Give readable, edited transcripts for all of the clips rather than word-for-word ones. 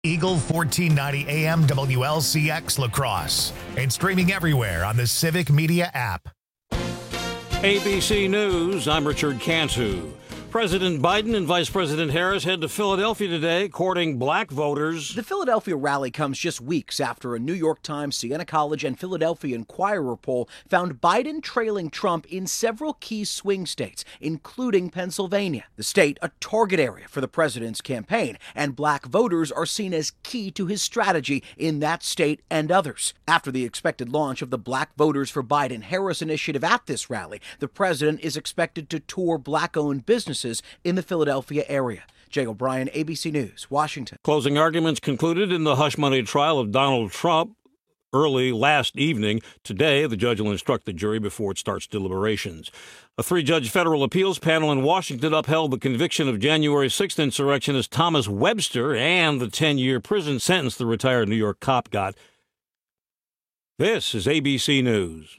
Eagle 1490 AM WLCX La Crosse and streaming everywhere on the Civic Media app. ABC News, I'm Richard Cantu. President Biden and Vice President Harris head to Philadelphia today, courting black voters. The Philadelphia rally comes just weeks after a New York Times, Siena College, and Philadelphia Inquirer poll found Biden trailing Trump in several key swing states, including Pennsylvania, the state a target area for the president's campaign, and black voters are seen as key to his strategy in that state and others. After the expected launch of the Black Voters for Biden-Harris initiative at this rally, the president is expected to tour black-owned businesses in the Philadelphia area. Jay O'Brien, ABC News, Washington. Closing arguments concluded in the hush money trial of Donald Trump early last evening. Today, the judge will instruct the jury before it starts deliberations. A 3-judge federal appeals panel in Washington upheld the conviction of January 6th insurrectionist Thomas Webster and the 10-year prison sentence the retired New York cop got. This is ABC News.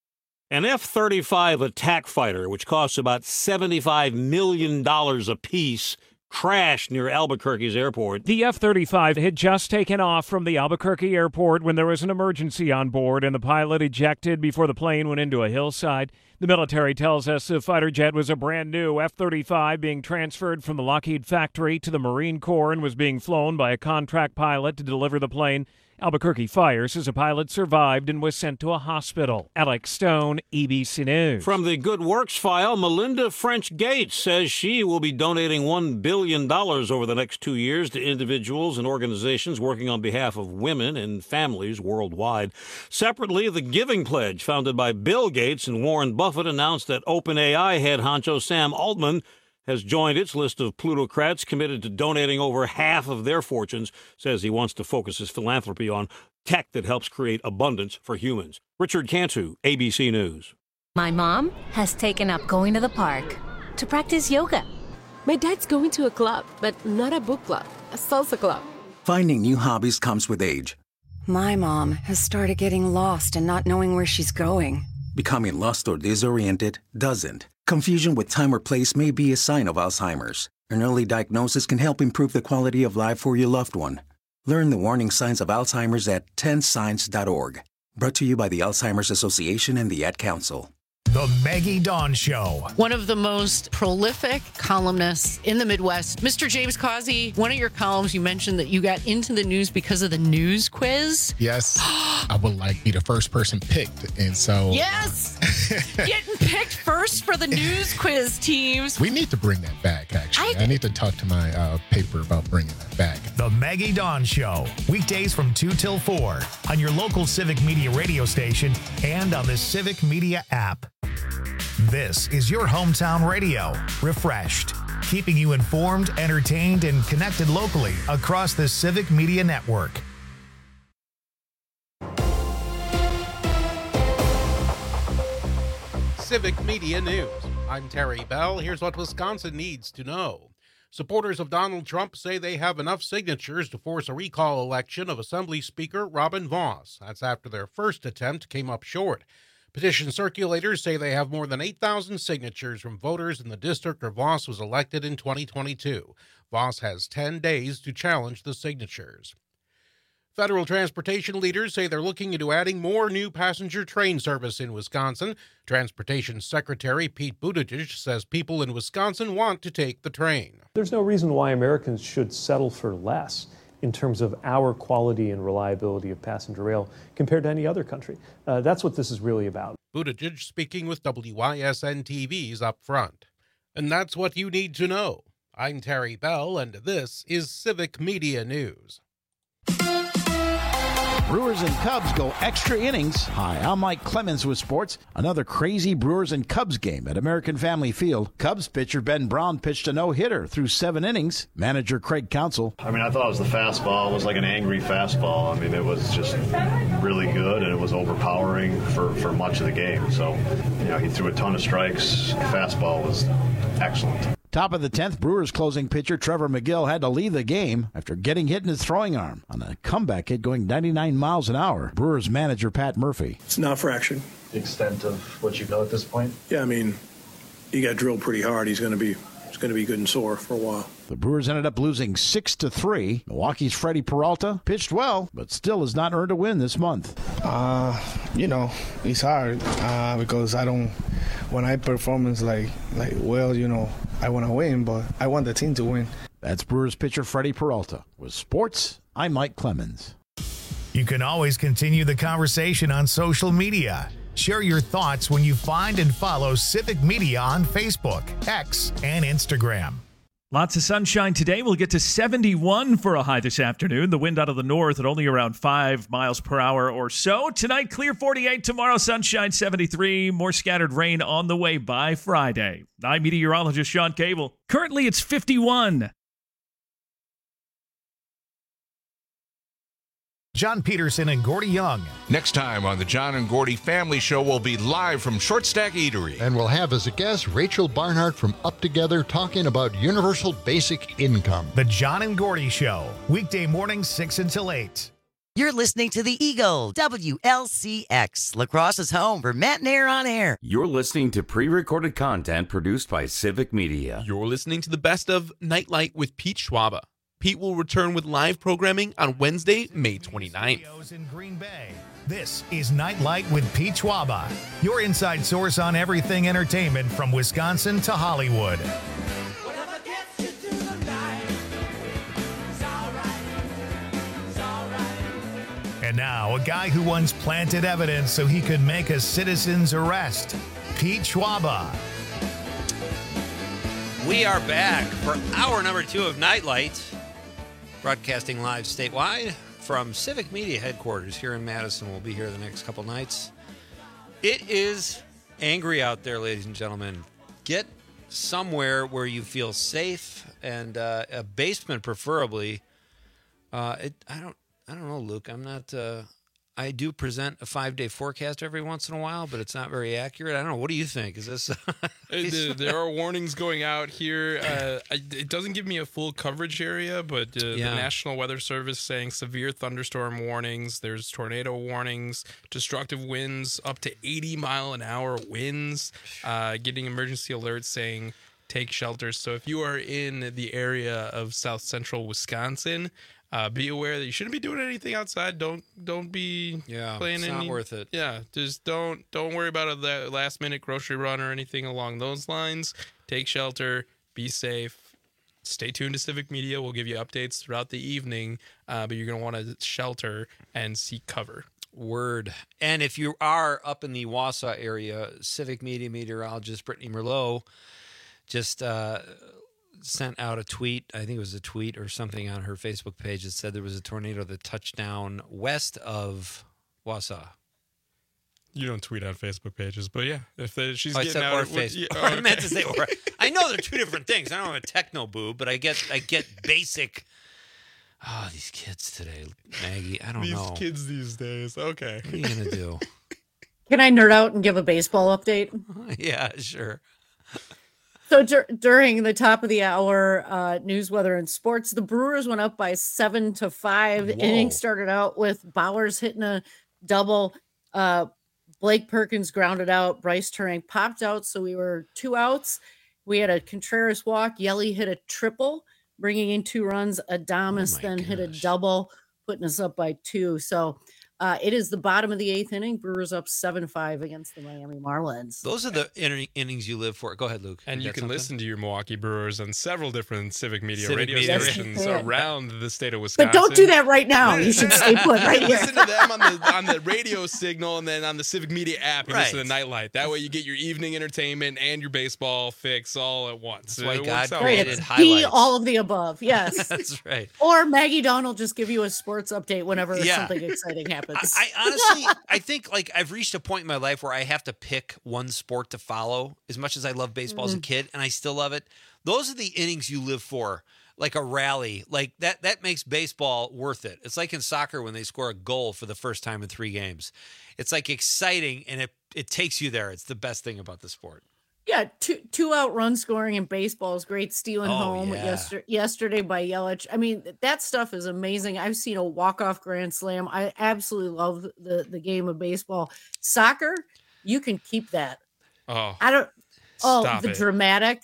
An F-35 attack fighter, which costs about $75 million apiece, crashed near Albuquerque's airport. The F-35 had just taken off from the Albuquerque airport when there was an emergency on board and the pilot ejected before the plane went into a hillside. The military tells us the fighter jet was a brand new F-35 being transferred from the Lockheed factory to the Marine Corps and was being flown by a contract pilot to deliver the plane. Albuquerque Fire says a pilot survived and was sent to a hospital. Alex Stone, ABC News. From the Good Works file, Melinda French Gates says she will be donating $1 billion over the next 2 years to individuals and organizations working on behalf of women and families worldwide. Separately, the Giving Pledge, founded by Bill Gates and Warren Buffett, announced that OpenAI head honcho Sam Altman has joined its list of plutocrats committed to donating over half of their fortunes, says he wants to focus his philanthropy on tech that helps create abundance for humans. Richard Cantu, ABC News. My mom has taken up going to the park to practice yoga. My dad's going to a club, but not a book club, a salsa club. Finding new hobbies comes with age. My mom has started getting lost and not knowing where she's going. Becoming lost or disoriented doesn't. Confusion with time or place may be a sign of Alzheimer's. An early diagnosis can help improve the quality of life for your loved one. Learn the warning signs of Alzheimer's at 10signs.org. Brought to you by the Alzheimer's Association and the Ad Council. The Maggie Dawn Show. One of the most prolific columnists in the Midwest, Mr. James Causey. One of your columns, you mentioned that you got into the news because of the news quiz. Yes. I would like be the first person picked. And so. Yes. Getting picked first for the news quiz teams. We need to bring that back, actually. I need to talk to my paper about bringing that back. The Maggie Dawn Show. Weekdays from 2 till 4 on your local Civic Media radio station and on the Civic Media app. This is your hometown radio, refreshed, keeping you informed, entertained, and connected locally across the Civic Media Network. Civic Media News. I'm Terry Bell. Here's what Wisconsin needs to know. Supporters of Donald Trump say they have enough signatures to force a recall election of Assembly Speaker Robin Vos. That's after their first attempt came up short. Petition circulators say they have more than 8,000 signatures from voters in the district where Vos was elected in 2022. Vos has 10 days to challenge the signatures. Federal transportation leaders say they're looking into adding more new passenger train service in Wisconsin. Transportation Secretary Pete Buttigieg says people in Wisconsin want to take the train. There's no reason why Americans should settle for less in terms of our quality and reliability of passenger rail compared to any other country. That's what this is really about. Buttigieg speaking with WYSN TV's Up Front. And that's what you need to know. I'm Terry Bell, and this is Civic Media News. Brewers and Cubs go extra innings. Hi, I'm Mike Clemens with sports. Another crazy Brewers and Cubs game at American Family Field. Cubs pitcher Ben Brown pitched a no-hitter through 7 innings. Manager Craig Counsell. I thought it was the fastball. It was like an angry fastball. It was just really good, and it was overpowering for much of the game. So, he threw a ton of strikes. The fastball was excellent. Top of the 10th, Brewers closing pitcher Trevor McGill had to leave the game after getting hit in his throwing arm on a comeback hit going 99 miles an hour. Brewers manager Pat Murphy. It's not fraction. The extent of what you know at this point? Yeah, he got drilled pretty hard. He's going to be it's going to be good and sore for a while. The Brewers ended up losing 6-3. Milwaukee's Freddie Peralta pitched well, but still has not earned a win this month. It's hard because when I perform I want to win, but I want the team to win. That's Brewers pitcher Freddie Peralta. With sports, I'm Mike Clemens. You can always continue the conversation on social media. Share your thoughts when you find and follow Civic Media on Facebook, X, and Instagram. Lots of sunshine today. We'll get to 71 for a high this afternoon. The wind out of the north at only around 5 miles per hour or so. Tonight, clear 48. Tomorrow, sunshine 73. More scattered rain on the way by Friday. I'm meteorologist Sean Cable. Currently, it's 51. John Peterson and Gordy Young. Next time on the John and Gordy Family Show, we'll be live from Short Stack Eatery. And we'll have as a guest Rachel Barnhart from Up Together talking about universal basic income. The John and Gordy Show, weekday mornings 6 until 8. You're listening to the Eagle, WLCX, La Crosse's home for Matt and Air on Air. You're listening to pre-recorded content produced by Civic Media. You're listening to the best of Nightlight with Pete Schwaba. Pete will return with live programming on Wednesday, May 29th. In Green Bay. This is Nightlight with Pete Schwaba, your inside source on everything entertainment from Wisconsin to Hollywood. And now, a guy who once planted evidence so he could make a citizen's arrest, Pete Schwaba. We are back for hour number 2 of Nightlight, broadcasting live statewide from Civic Media headquarters here in Madison. We'll be here the next couple nights. It is angry out there, ladies and gentlemen. Get somewhere where you feel safe, and a basement preferably. I don't know, Luke. I'm not. I do present a 5-day forecast every once in a while, but it's not very accurate. I don't know. What do you think? Is this? There are warnings going out here. It doesn't give me a full coverage area, but the National Weather Service saying severe thunderstorm warnings. There's tornado warnings, destructive winds up to 80-mile-an-hour winds. Getting emergency alerts saying take shelter. So if you are in the area of south central Wisconsin, be aware that you shouldn't be doing anything outside. Don't be playing it's not worth it. Yeah, just don't worry about a last minute grocery run or anything along those lines. Take shelter, be safe. Stay tuned to Civic Media. We'll give you updates throughout the evening, but you're going to want to shelter and seek cover. Word. And if you are up in the Wausau area, Civic Media meteorologist Brittany Merlot just sent out a tweet. I think it was a tweet or something on her Facebook page that said there was a tornado that touched down west of Wausau. You don't tweet on Facebook pages, but yeah, if she's getting getting out, or Facebook. I meant to say or. I know they're two different things. I don't have a techno boob, but I get basic. Oh, these kids today, Maggie. I don't know. These kids these days. Okay. What are you gonna do? Can I nerd out and give a baseball update? Yeah, sure. So during the top of the hour news, weather, and sports, the Brewers went up by 7-5. Inning started out with Bowers hitting a double. Blake Perkins grounded out. Bryce Turang popped out, so we were 2 outs. We had a Contreras walk. Yelly hit a triple, bringing in 2 runs. Adames then hit a double, putting us up by 2. So it is the bottom of the 8th inning. Brewers up 7-5 against the Miami Marlins. Those are the innings you live for. Go ahead, Luke. And you can listen to your Milwaukee Brewers on several different Civic Media radio stations around the state of Wisconsin. But don't do that right now. You should stay put right here. Listen to them on the radio signal, and then on the Civic Media app, you listen to Nightlight. That way you get your evening entertainment and your baseball fix all at once. That's why God created highlights. All of the above. Yes. That's right. Or Maggie Dawn will just give you a sports update whenever something exciting happens. I honestly, I think like I've reached a point in my life where I have to pick one sport to follow. As much as I love baseball as a kid, and I still love it, those are the innings you live for. Like a rally, like that makes baseball worth it. It's like in soccer when they score a goal for the first time in 3 games. It's like exciting, and it takes you there. It's the best thing about the sport. Yeah, two out run scoring in baseball is great. Stealing home yesterday by Yelich. I mean, that stuff is amazing. I've seen a walk-off grand slam. I absolutely love the game of baseball. Soccer, you can keep that. Oh, I don't. Stop the it. dramatics,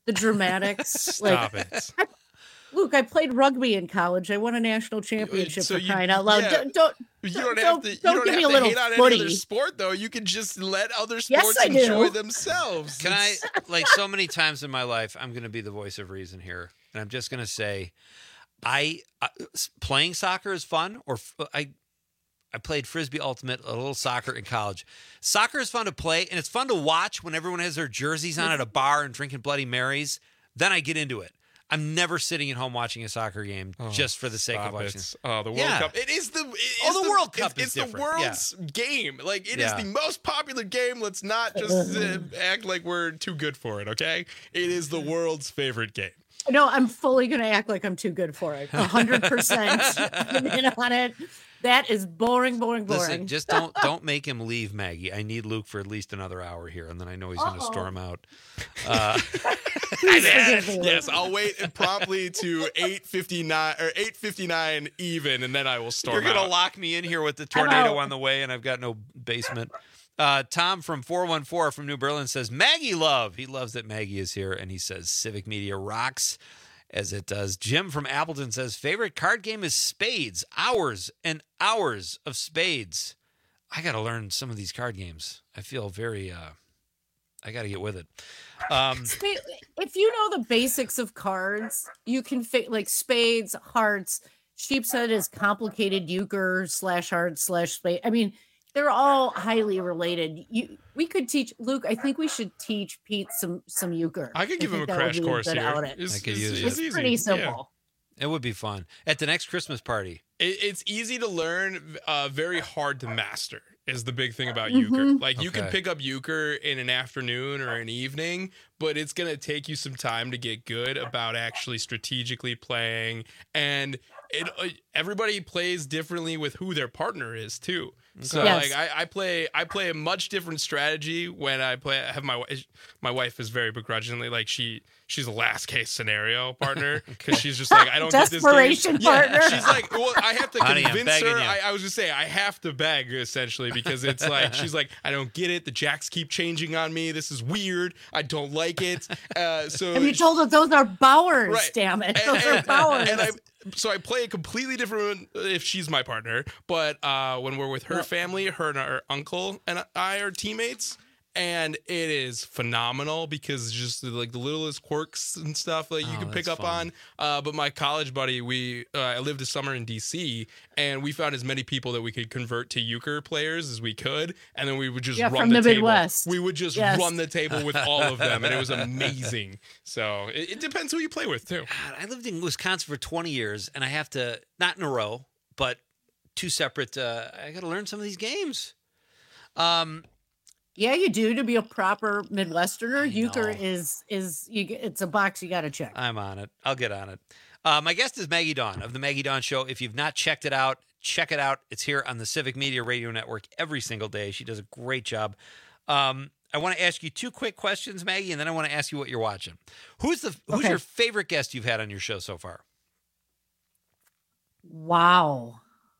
the dramatics. Stop it. Luke, I played rugby in college. I won a national championship So for you- crying out loud. yeah. Don't You don't have to. You don't don't give have me a to little hate on any footy. other sport, though. You can just let other Yes, sports I do. enjoy themselves. Can I, like so many times in my life, I'm going to be the voice of reason here, and I'm just going to say, playing soccer is fun. I played Frisbee Ultimate, a little soccer in college. Soccer is fun to play, and it's fun to watch when everyone has their jerseys on at a bar and drinking Bloody Marys. Then I get into it. I'm never sitting at home watching a soccer game just for the sake of watching. Oh, the World Cup. It is the. The World Cup is It's the different. world's game. Like it is Yeah. the most popular game. Let's not just act like we're too good for it. Okay, it is the world's favorite game. No, I'm fully going to act like I'm too good for it. 100% I'm in on it. That is boring. Listen, just don't make him leave, Maggie. I need Luke for at least another hour here, and then I know he's going to storm out. Yes, I'll wait promptly to 8:59 or 8:59 even, and then I will storm. You're going to out. lock me in here with the tornado on the way, and I've got no basement. Tom from 414 from New Berlin says, Maggie love. He loves that Maggie is here, and he says Civic Media rocks, as it does. Jim from Appleton says, favorite card game is Spades. Hours and hours of Spades. I got to learn some of these card games. I feel very, I got to get with it. If you know the basics of cards, you can like spades, hearts, sheep's head is complicated, euchre / heart / spade. I mean, they're all highly related. We could teach Luke. I think we should teach Pete some euchre. I could give him a crash course here. I could use it. It's pretty simple. It would be fun at the next Christmas party. It's easy to learn, very hard to master is the big thing about euchre. Like you can pick up euchre in an afternoon or an evening, but it's going to take you some time to get good about actually strategically playing. And everybody plays differently with who their partner is too. So Yes. like I play a much different strategy when I have my wife is very begrudgingly like she's a last case scenario partner because she's just like I don't get this game. Desperation partner. Yeah, she's like, well, I have to Honey, I'm convince her. begging you. I was just saying I have to beg essentially because it's like she's like I don't get it. The jacks keep changing on me. This is weird. I don't like it. So Have you told her those are Bowers? Right. Damn it, those are Bowers. So I play a completely different if she's my partner, but when we're with her family, her and her uncle and I are teammates, and it is phenomenal because just like the littlest quirks and stuff like you can pick up on. But my college buddy, I lived a summer in DC, and we found as many people that we could convert to euchre players as we could, and then we would just run from the the table. Midwest. We would just run the table with all of them, and it was amazing. So it depends who you play with too. God, I lived in Wisconsin for 20 years, and I have to, not in a row, but two separate, I got to learn some of these games. Yeah, you do to be a proper Midwesterner. Euchre is it's a box you got to check. I'm on it. I'll get on it. My guest is Maggie Dawn of the Maggie Dawn Show. If you've not checked it out, check it out. It's here on the Civic Media Radio Network every single day. She does a great job. I want to ask you two quick questions, Maggie, and then I want to ask you what you're watching. Who's your favorite guest you've had on your show so far? Wow.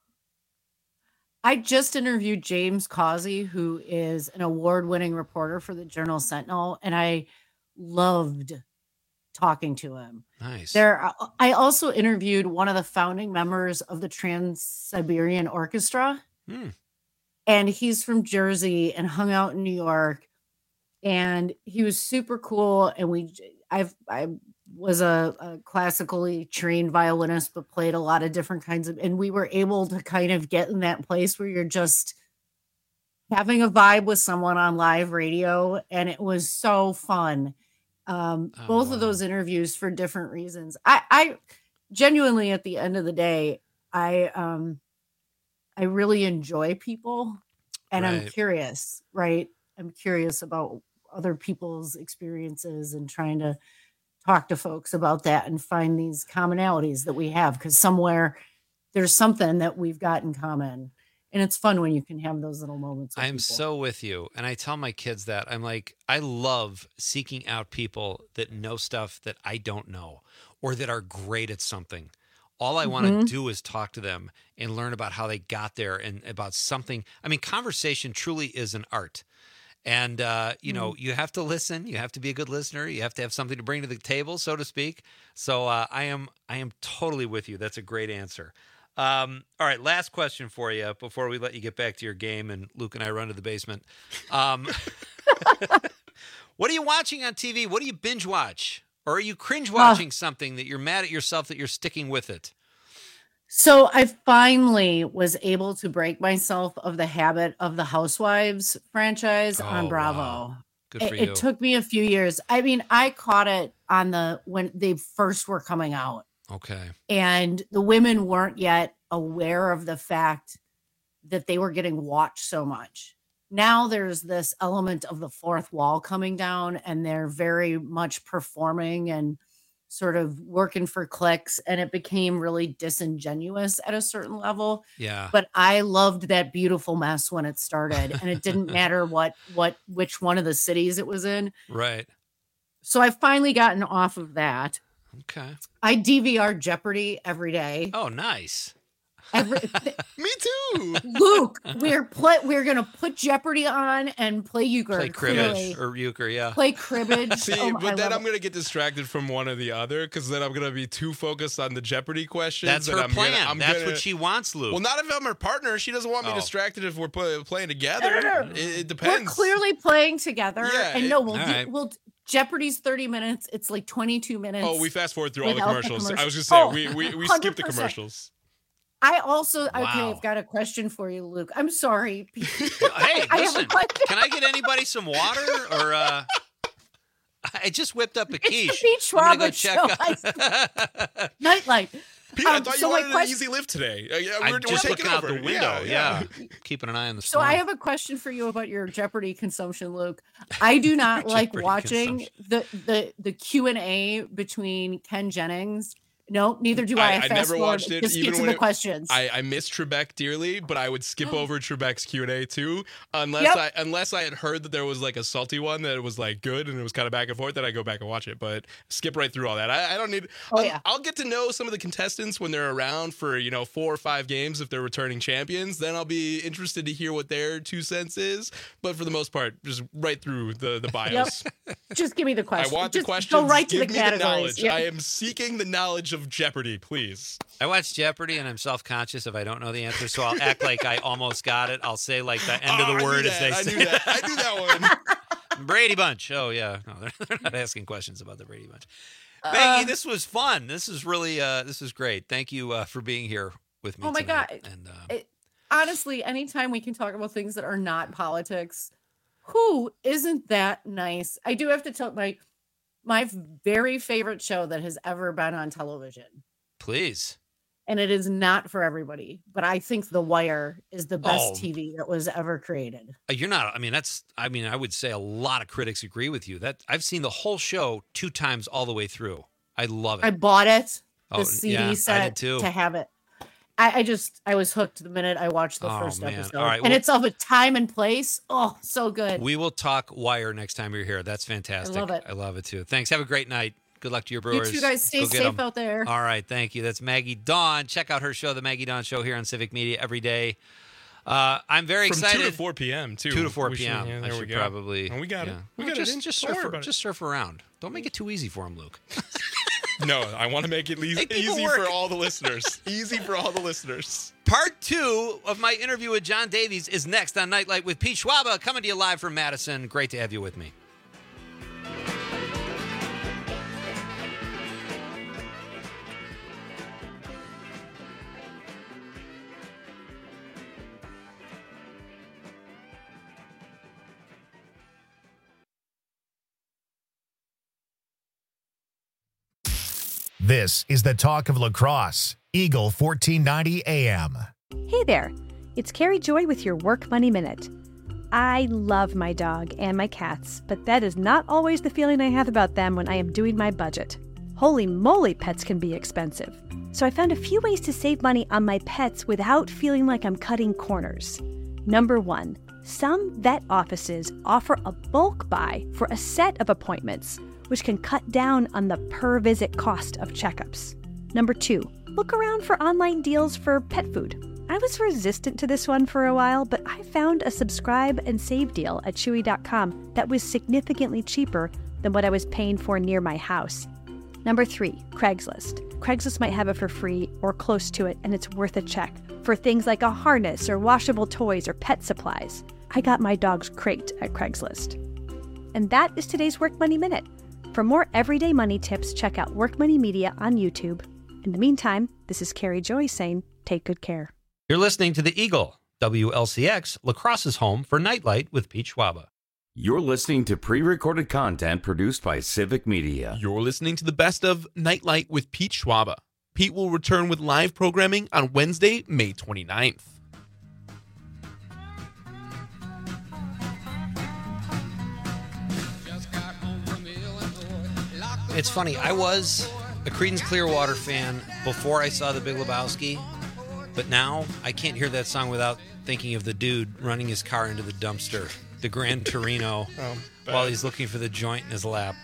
I just interviewed James Causey, who is an award-winning reporter for the Journal Sentinel, and I loved talking to him. Nice. I also interviewed one of the founding members of the Trans-Siberian Orchestra, and he's from Jersey and hung out in New York, and he was super cool. And I was a classically trained violinist, but played a lot of different kinds of, and we were able to kind of get in that place where you're just having a vibe with someone on live radio. And it was so fun. Both of those interviews for different reasons. I genuinely, at the end of the day, I really enjoy people, and I'm curious, right? I'm curious about other people's experiences and trying to talk to folks about that and find these commonalities that we have, because somewhere there's something that we've got in common. And it's fun when you can have those little moments. I'm so with you. And I tell my kids that. I'm like, I love seeking out people that know stuff that I don't know or that are great at something. All I want to do is talk to them and learn about how they got there and about something. I mean, conversation truly is an art. And, you have to listen. You have to be a good listener. You have to have something to bring to the table, so to speak. So I am totally with you. That's a great answer. All right, last question for you before we let you get back to your game and Luke and I run to the basement. What are you watching on TV? What do you binge watch? Or are you cringe watching something that you're mad at yourself that you're sticking with it? So I finally was able to break myself of the habit of the Housewives franchise on Bravo. Wow. Good for you. It took me a few years. I mean, I caught it when they first were coming out. Okay. And the women weren't yet aware of the fact that they were getting watched so much. Now there's this element of the fourth wall coming down, and they're very much performing and sort of working for clicks, and it became really disingenuous at a certain level. Yeah. But I loved that beautiful mess when it started, and it didn't matter which one of the cities it was in. Right. So I've finally gotten off of that. Okay. I DVR Jeopardy every day. Oh, nice. Me too. Luke, we're gonna put Jeopardy on and play euchre. Play cribbage or euchre, yeah. Play cribbage. See, but then I'm gonna get distracted from one or the other because then I'm gonna be too focused on the Jeopardy questions. That's her plan. That's what she wants, Luke. Well, not if I'm her partner. She doesn't want me distracted if we're playing together. No. It depends. We're clearly playing together, and right. we'll. Jeopardy's 30 minutes. It's like 22 minutes. Oh, we fast forward through all the commercials. I was just saying we skip the commercials. I also I've got a question for you, Luke. I'm sorry. Hey, listen, can I get anybody some water or I just whipped up a quiche. It's the Beach Robert show. Nightlight. Pete, I thought you wanted an easy lift today. I'm just looking out the window. Yeah. Keeping an eye on the storm. So I have a question for you about your Jeopardy consumption, Luke. I do not like watching the Q&A between Ken Jennings. No, neither do I. I never watched it. Just get to the questions. I miss Trebek dearly, but I would skip over Trebek's Q&A too, unless I had heard that there was like a salty one that was like good and it was kind of back and forth. Then I go back and watch it, but skip right through all that. I don't need. I'll get to know some of the contestants when they're around for 4 or 5 games if they're returning champions. Then I'll be interested to hear what their 2 cents is. But for the most part, just right through the bios. Yep. Just give me the question. I want just the questions. Go right give to the me categories. The knowledge. Yep. I am seeking the knowledge of Jeopardy, please. I watch Jeopardy and I'm self-conscious if I don't know the answer, so I'll act like I almost got it. I'll say like the end of the word as they say. I knew that one. Brady Bunch. Oh yeah, no, they're not asking questions about the Brady Bunch. Maggie, this was fun. This is really this is great. Thank you for being here with me. Oh my tonight. God! And honestly, anytime we can talk about things that are not politics, who isn't that nice? I do have to tell my very favorite show that has ever been on television. Please. And it is not for everybody, but I think The Wire is the best TV that was ever created. You're not. I would say a lot of critics agree with you. That I've seen the whole show 2 times all the way through. I love it. I bought it, the CD set, I did too. to have it. I was hooked the minute I watched the first episode. All right, and it's of a time and place. Oh, so good. We will talk Wire next time you're here. That's fantastic. I love it too. Thanks. Have a great night. Good luck to your Brewers. You two guys stay safe out there. All right. Thank you. That's Maggie Dawn. Check out her show, The Maggie Dawn Show, here on Civic Media every day. I'm very excited. From 2 to 4 p.m. too. 2 to 4 p.m. I should probably. We got it. We got it. Just surf around. Don't make it too easy for him, Luke. No, I want to make it easy for all the listeners. Easy for all the listeners. Part 2 of my interview with John Davies is next on Nightlight with Pete Schwaba, coming to you live from Madison. Great to have you with me. This is the talk of lacrosse. Eagle 1490 AM. Hey there. It's Carrie Joy with your Work Money Minute. I love my dog and my cats, but that is not always the feeling I have about them when I am doing my budget. Holy moly, pets can be expensive. So I found a few ways to save money on my pets without feeling like I'm cutting corners. Number 1, some vet offices offer a bulk buy for a set of appointments, which can cut down on the per-visit cost of checkups. Number 2, look around for online deals for pet food. I was resistant to this one for a while, but I found a subscribe and save deal at Chewy.com that was significantly cheaper than what I was paying for near my house. Number 3, Craigslist. Craigslist might have it for free or close to it, and it's worth a check for things like a harness or washable toys or pet supplies. I got my dog's crate at Craigslist. And that is today's Work Money Minute. For more everyday money tips, check out Work Money Media on YouTube. In the meantime, this is Carrie Joy saying, take good care. You're listening to The Eagle, WLCX, La Crosse's home for Nightlight with Pete Schwaba. You're listening to pre-recorded content produced by Civic Media. You're listening to the best of Nightlight with Pete Schwaba. Pete will return with live programming on Wednesday, May 29th. It's funny, I was a Creedence Clearwater fan before I saw The Big Lebowski, but now I can't hear that song without thinking of the dude running his car into the dumpster, the Gran Torino, while he's looking for the joint in his lap.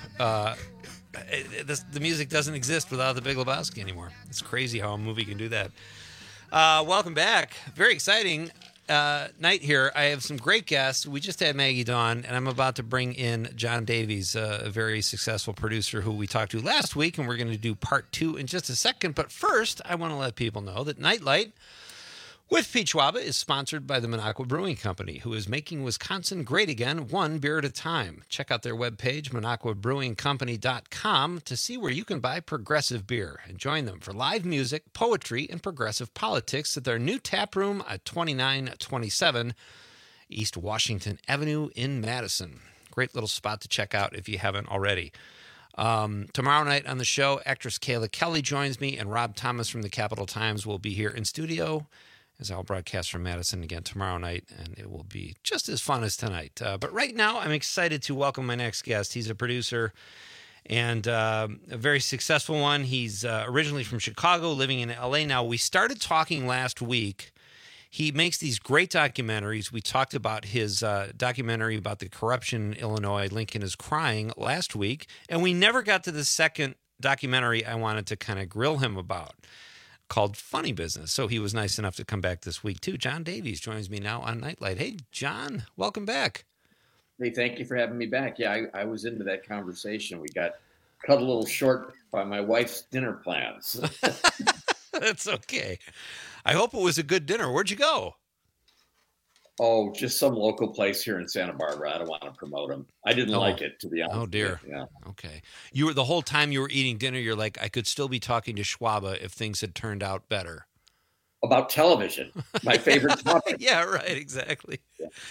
The music doesn't exist without The Big Lebowski anymore. It's crazy how a movie can do that. Welcome back. Very exciting night here. I have some great guests. We just had Maggie Dawn, and I'm about to bring in John Davies, a very successful producer who we talked to last week, and we're going to do part 2 in just a second. But first, I want to let people know that Nightlight with Pete Schwaba is sponsored by the Minocqua Brewing Company, who is making Wisconsin great again, one beer at a time. Check out their webpage, MinocquaBrewingCompany.com, to see where you can buy progressive beer and join them for live music, poetry, and progressive politics at their new tap room at 2927 East Washington Avenue in Madison. Great little spot to check out if you haven't already. Tomorrow night on the show, actress Kayla Kelly joins me, and Rob Thomas from the Capital Times will be here in studio, as I'll broadcast from Madison again tomorrow night, and it will be just as fun as tonight. But right now, I'm excited to welcome my next guest. He's a producer and a very successful one. He's originally from Chicago, living in L.A. now. We started talking last week. He makes these great documentaries. We talked about his documentary about the corruption in Illinois, Lincoln is Crying, last week, and we never got to the second documentary I wanted to kind of grill him about, called Funny Business. So he was nice enough to come back this week, too. John Davies joins me now on Nightlight. Hey, John, welcome back. Hey, thank you for having me back. Yeah, I was into that conversation. We got cut a little short by my wife's dinner plans. That's okay. I hope it was a good dinner. Where'd you go? Oh, just some local place here in Santa Barbara. I don't want to promote them. I didn't like it, to be honest. Oh, dear. Yeah. Okay. You were, the whole time you were eating dinner, you're like, I could still be talking to Schwaba if things had turned out better. About television, my favorite topic. Yeah, right. Exactly.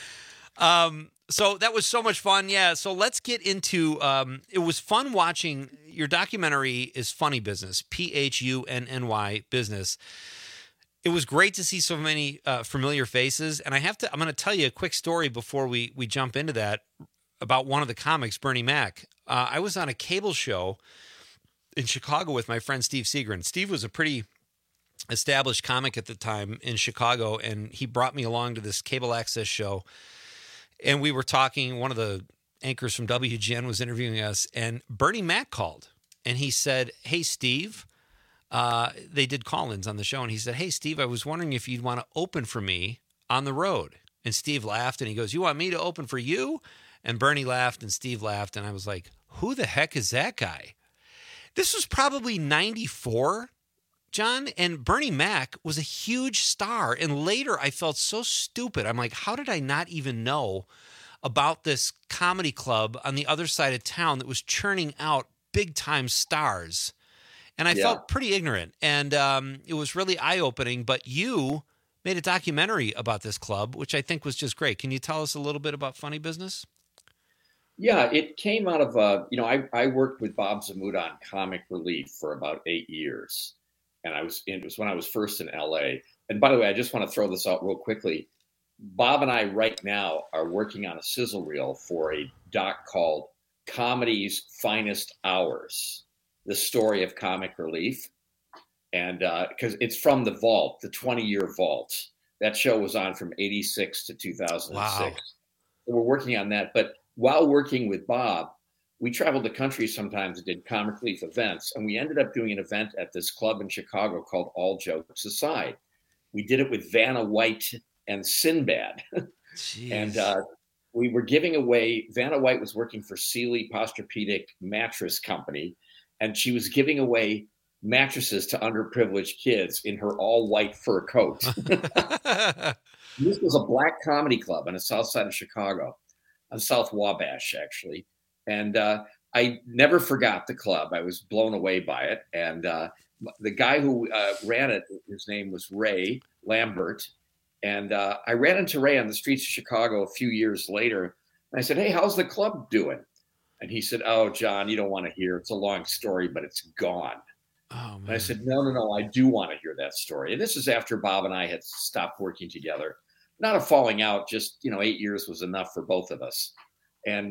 Yeah. So that was so much fun. Yeah. So let's get into, it was fun watching. Your documentary is Funny Business, P-H-U-N-N-Y Business. It was great to see so many familiar faces. And I'm going to tell you a quick story before we jump into that about one of the comics, Bernie Mac. I was on a cable show in Chicago with my friend Steve Seagren. Steve was a pretty established comic at the time in Chicago, and he brought me along to this cable access show. And we were talking, one of the anchors from WGN was interviewing us, and Bernie Mac called. And he said, hey, Steve, they did call-ins on the show, and he said, hey, Steve, I was wondering if you'd want to open for me on the road. And Steve laughed, and he goes, you want me to open for you? And Bernie laughed, and Steve laughed, and I was like, who the heck is that guy? This was probably 94, John, and Bernie Mac was a huge star. And later, I felt so stupid. I'm like, how did I not even know about this comedy club on the other side of town that was churning out big-time stars? And I felt pretty ignorant, and it was really eye-opening. But you made a documentary about this club, which I think was just great. Can you tell us a little bit about Funny Business? Yeah, it came out of, I worked with Bob Zmuda on Comic Relief for about 8 years. And it was when I was first in LA. And by the way, I just want to throw this out real quickly. Bob and I right now are working on a sizzle reel for a doc called Comedy's Finest Hours, the story of Comic Relief. And because it's from the vault, the 20-year vault. That show was on from 86 to 2006. Wow. So we're working on that. But while working with Bob, we traveled the country sometimes and did Comic Relief events. And we ended up doing an event at this club in Chicago called All Jokes Aside. We did it with Vanna White and Sinbad. And we were giving away, Vanna White was working for Sealy Posturepedic Mattress Company, and she was giving away mattresses to underprivileged kids in her all white fur coat. This was a black comedy club on the south side of Chicago, on South Wabash, actually. And I never forgot the club. I was blown away by it. And the guy who ran it, his name was Ray Lambert. And I ran into Ray on the streets of Chicago a few years later. And I said, hey, how's the club doing? And he said, oh, John, you don't want to hear. It's a long story, but it's gone. Oh, man. And I said, no, I do want to hear that story. And this is after Bob and I had stopped working together. Not a falling out, just, 8 years was enough for both of us. And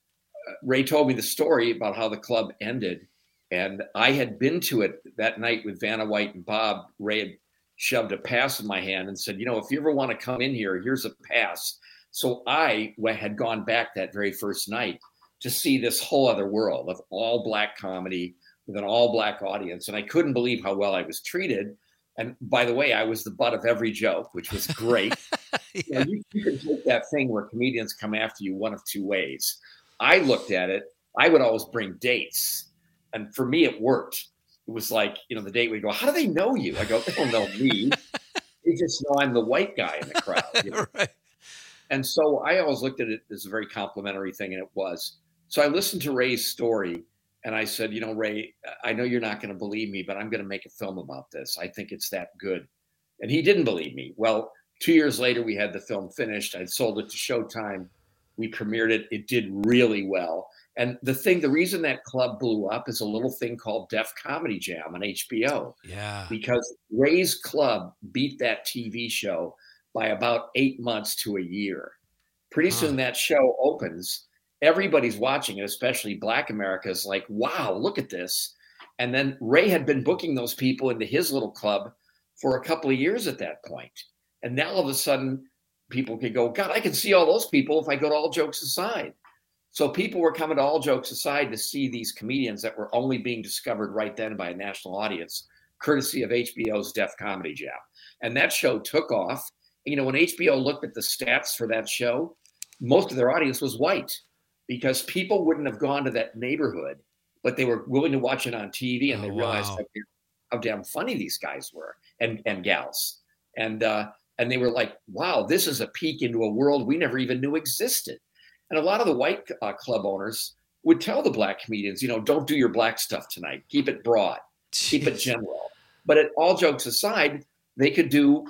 Ray told me the story about how the club ended. And I had been to it that night with Vanna White and Bob. Ray had shoved a pass in my hand and said, if you ever want to come in here, here's a pass. So I had gone back that very first night to see this whole other world of all black comedy with an all black audience. And I couldn't believe how well I was treated. And by the way, I was the butt of every joke, which was great. Yeah. You can take that thing where comedians come after you one of two ways. I looked at it. I would always bring dates. And for me, it worked. It was like, the date would go, how do they know you? I go, they don't know me. They just know I'm the white guy in the crowd. Right. And so I always looked at it as a very complimentary thing, and it was. So I listened to Ray's story, and I said, Ray, I know you're not going to believe me, but I'm going to make a film about this. I think it's that good. And he didn't believe me. Well, 2 years later, we had the film finished. I'd sold it to Showtime. We premiered it. It did really well. And the reason that club blew up is a little thing called Def Comedy Jam on HBO. Yeah. Because Ray's club beat that TV show by about 8 months to a year. Pretty soon that show opens. Everybody's watching it, especially Black America, is like, wow, look at this. And then Ray had been booking those people into his little club for a couple of years at that point. And now all of a sudden, people could go, God, I can see all those people if I go to All Jokes Aside. So people were coming to All Jokes Aside to see these comedians that were only being discovered right then by a national audience, courtesy of HBO's Def Comedy Jam. And that show took off. When HBO looked at the stats for that show, most of their audience was white because people wouldn't have gone to that neighborhood, but they were willing to watch it on TV, and they realized how damn funny these guys were and gals. And they were like, wow, this is a peek into a world we never even knew existed. And a lot of the white club owners would tell the black comedians, don't do your black stuff tonight. Keep it broad, keep it general. But at All Jokes Aside, they could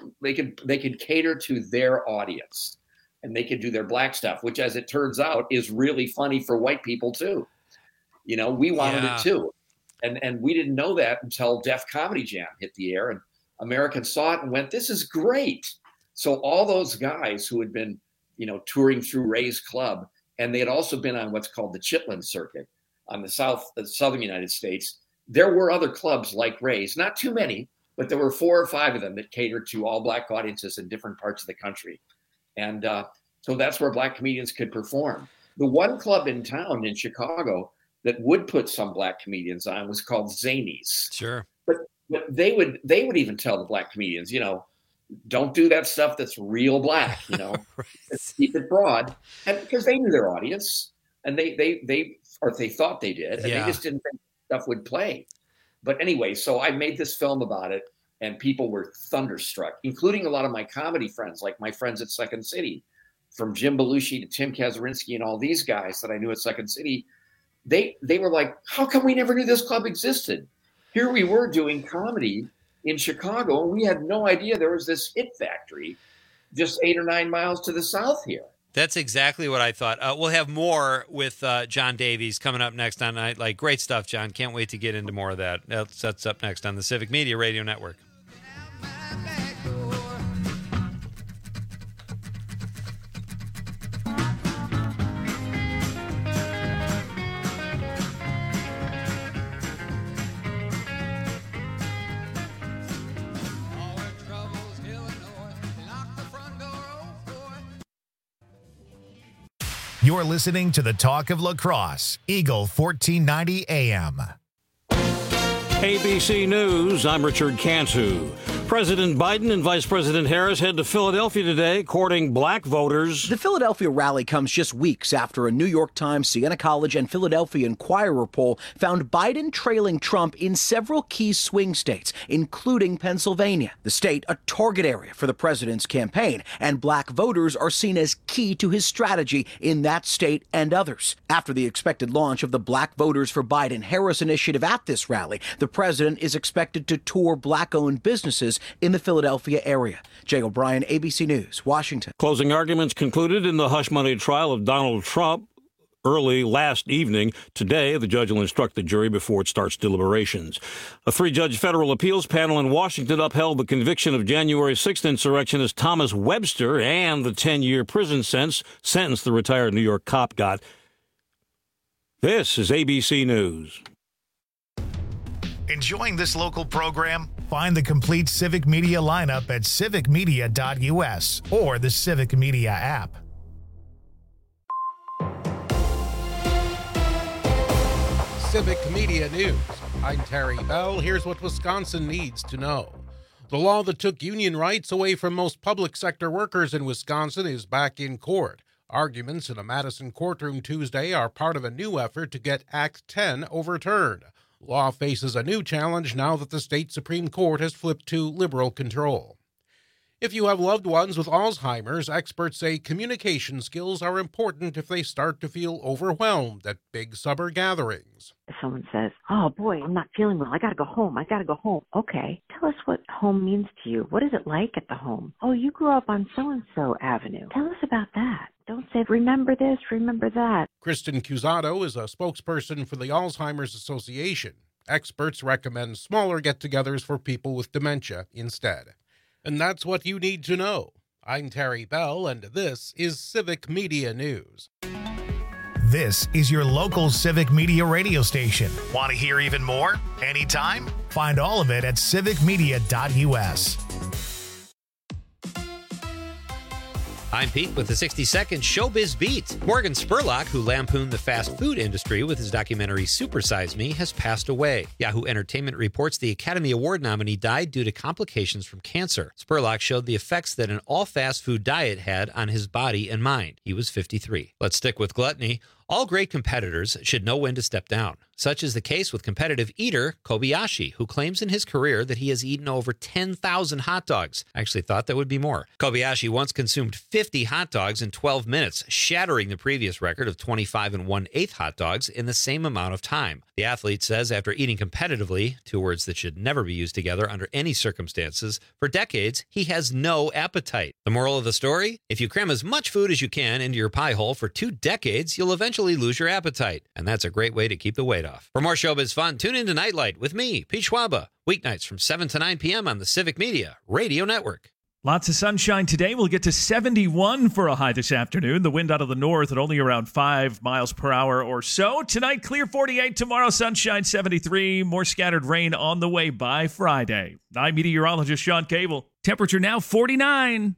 cater to their audience, and they could do their black stuff, which, as it turns out, is really funny for white people too. We wanted it too. And we didn't know that until Def Comedy Jam hit the air, and Americans saw it and went, this is great. So all those guys who had been, touring through Ray's club, and they had also been on what's called the Chitlin circuit on the southern United States. There were other clubs like Ray's, not too many, but there were 4 or 5 of them that catered to all black audiences in different parts of the country. And so that's where black comedians could perform. The one club in town in Chicago that would put some black comedians on was called Zanies. Sure. But they would even tell the black comedians, don't do that stuff that's real black, right. Keep it broad. And because they knew their audience, and they thought they did, and they just didn't think stuff would play. But anyway, so I made this film about it, and people were thunderstruck, including a lot of my comedy friends, like my friends at Second City, from Jim Belushi to Tim Kazurinsky and all these guys that I knew at Second City. They were like, how come we never knew this club existed? Here we were doing comedy in Chicago, and we had no idea there was this hit factory just 8 or 9 miles to the south here. That's exactly what I thought. We'll have more with John Davies coming up next on Nightlight. Great stuff, John. Can't wait to get into more of that. That's up next on the Civic Media Radio Network. You're listening to the Talk of La Crosse, Eagle 1490 AM. ABC News, I'm Richard Cantu. President Biden and Vice President Harris head to Philadelphia today, courting black voters. The Philadelphia rally comes just weeks after a New York Times, Siena College, and Philadelphia Inquirer poll found Biden trailing Trump in several key swing states, including Pennsylvania, the state a target area for the president's campaign, and black voters are seen as key to his strategy in that state and others. After the expected launch of the Black Voters for Biden-Harris initiative at this rally, the president is expected to tour black-owned businesses in the Philadelphia area. Jay O'Brien, ABC News, Washington. Closing arguments concluded in the hush money trial of Donald Trump early last evening. Today, the judge will instruct the jury before it starts deliberations. A three-judge federal appeals panel in Washington upheld the conviction of January 6th insurrectionist Thomas Webster and the 10-year prison sentence the retired New York cop got. This is ABC News. Enjoying this local program? Find the complete Civic Media lineup at civicmedia.us or the Civic Media app. Civic Media News. I'm Terry Bell. Here's what Wisconsin needs to know. The law that took union rights away from most public sector workers in Wisconsin is back in court. Arguments in a Madison courtroom Tuesday are part of a new effort to get Act 10 overturned. Law faces a new challenge now that the state Supreme Court has flipped to liberal control. If you have loved ones with Alzheimer's, experts say communication skills are important if they start to feel overwhelmed at big summer gatherings. If someone says, "Oh boy, I'm not feeling well. I got to go home. Okay, tell us what home means to you. What is it like at the home? Oh, you grew up on so-and-so avenue. Tell us about that. Don't say, remember this, remember that." Kristen Cusato is a spokesperson for the Alzheimer's Association. Experts recommend smaller get-togethers for people with dementia instead. And that's what you need to know. I'm Terry Bell, and this is Civic Media News. This is your local Civic Media radio station. Want to hear even more? Anytime? Find all of it at civicmedia.us. I'm Pete with the 60-second Showbiz Beat. Morgan Spurlock, who lampooned the fast food industry with his documentary Super Size Me, has passed away. Yahoo Entertainment reports the Academy Award nominee died due to complications from cancer. Spurlock showed the effects that an all-fast food diet had on his body and mind. He was 53. Let's stick with gluttony. All great competitors should know when to step down. Such is the case with competitive eater Kobayashi, who claims in his career that he has eaten over 10,000 hot dogs. I actually thought that would be more. Kobayashi once consumed 50 hot dogs in 12 minutes, shattering the previous record of 25 1/8 hot dogs in the same amount of time. The athlete says after eating competitively, two words that should never be used together under any circumstances, for decades, he has no appetite. The moral of the story? If you cram as much food as you can into your pie hole for 2 decades, you'll eventually lose your appetite. And that's a great way to keep the weight off. For more showbiz fun, tune in to Nightlight with me, Pete Schwaba, weeknights from 7 to 9 p.m. on the Civic Media Radio Network. Lots of sunshine today. We'll get to 71 for a high this afternoon. The wind out of the north at only around 5 miles per hour or so. Tonight, clear 48. Tomorrow, sunshine 73. More scattered rain on the way by Friday. I'm meteorologist Sean Cable. Temperature now 49.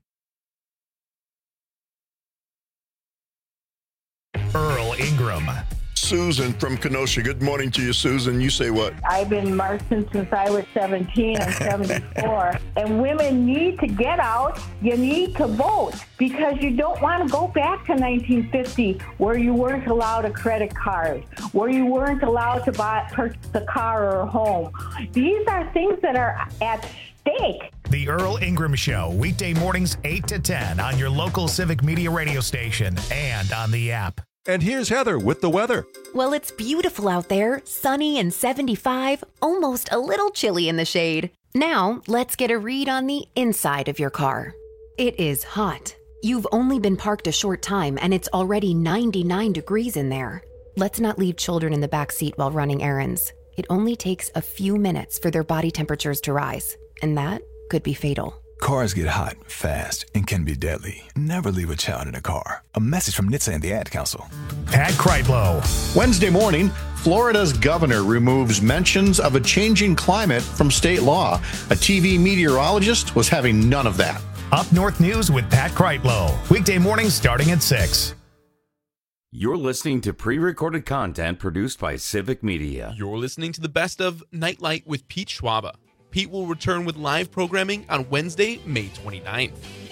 Earl Ingram. Susan from Kenosha. Good morning to you, Susan. You say what? I've been marching since I was 17. I'm 74. And women need to get out. You need to vote because you don't want to go back to 1950 where you weren't allowed a credit card, where you weren't allowed to purchase a car or a home. These are things that are at stake. The Earl Ingram Show, weekday mornings 8 to 10 on your local Civic Media radio station and on the app. And here's Heather with the weather. Well, it's beautiful out there, sunny and 75, almost a little chilly in the shade. Now, let's get a read on the inside of your car. It is hot. You've only been parked a short time and it's already 99 degrees in there. Let's not leave children in the back seat while running errands. It only takes a few minutes for their body temperatures to rise, and that could be fatal. Cars get hot, fast, and can be deadly. Never leave a child in a car. A message from NHTSA and the Ad Council. Pat Kreitlow. Wednesday morning, Florida's governor removes mentions of a changing climate from state law. A TV meteorologist was having none of that. Up North News with Pat Kreitlow. Weekday mornings starting at 6. You're listening to pre-recorded content produced by Civic Media. You're listening to the best of Nightlight with Pete Schwaba. Pete will return with live programming on Wednesday, May 29th.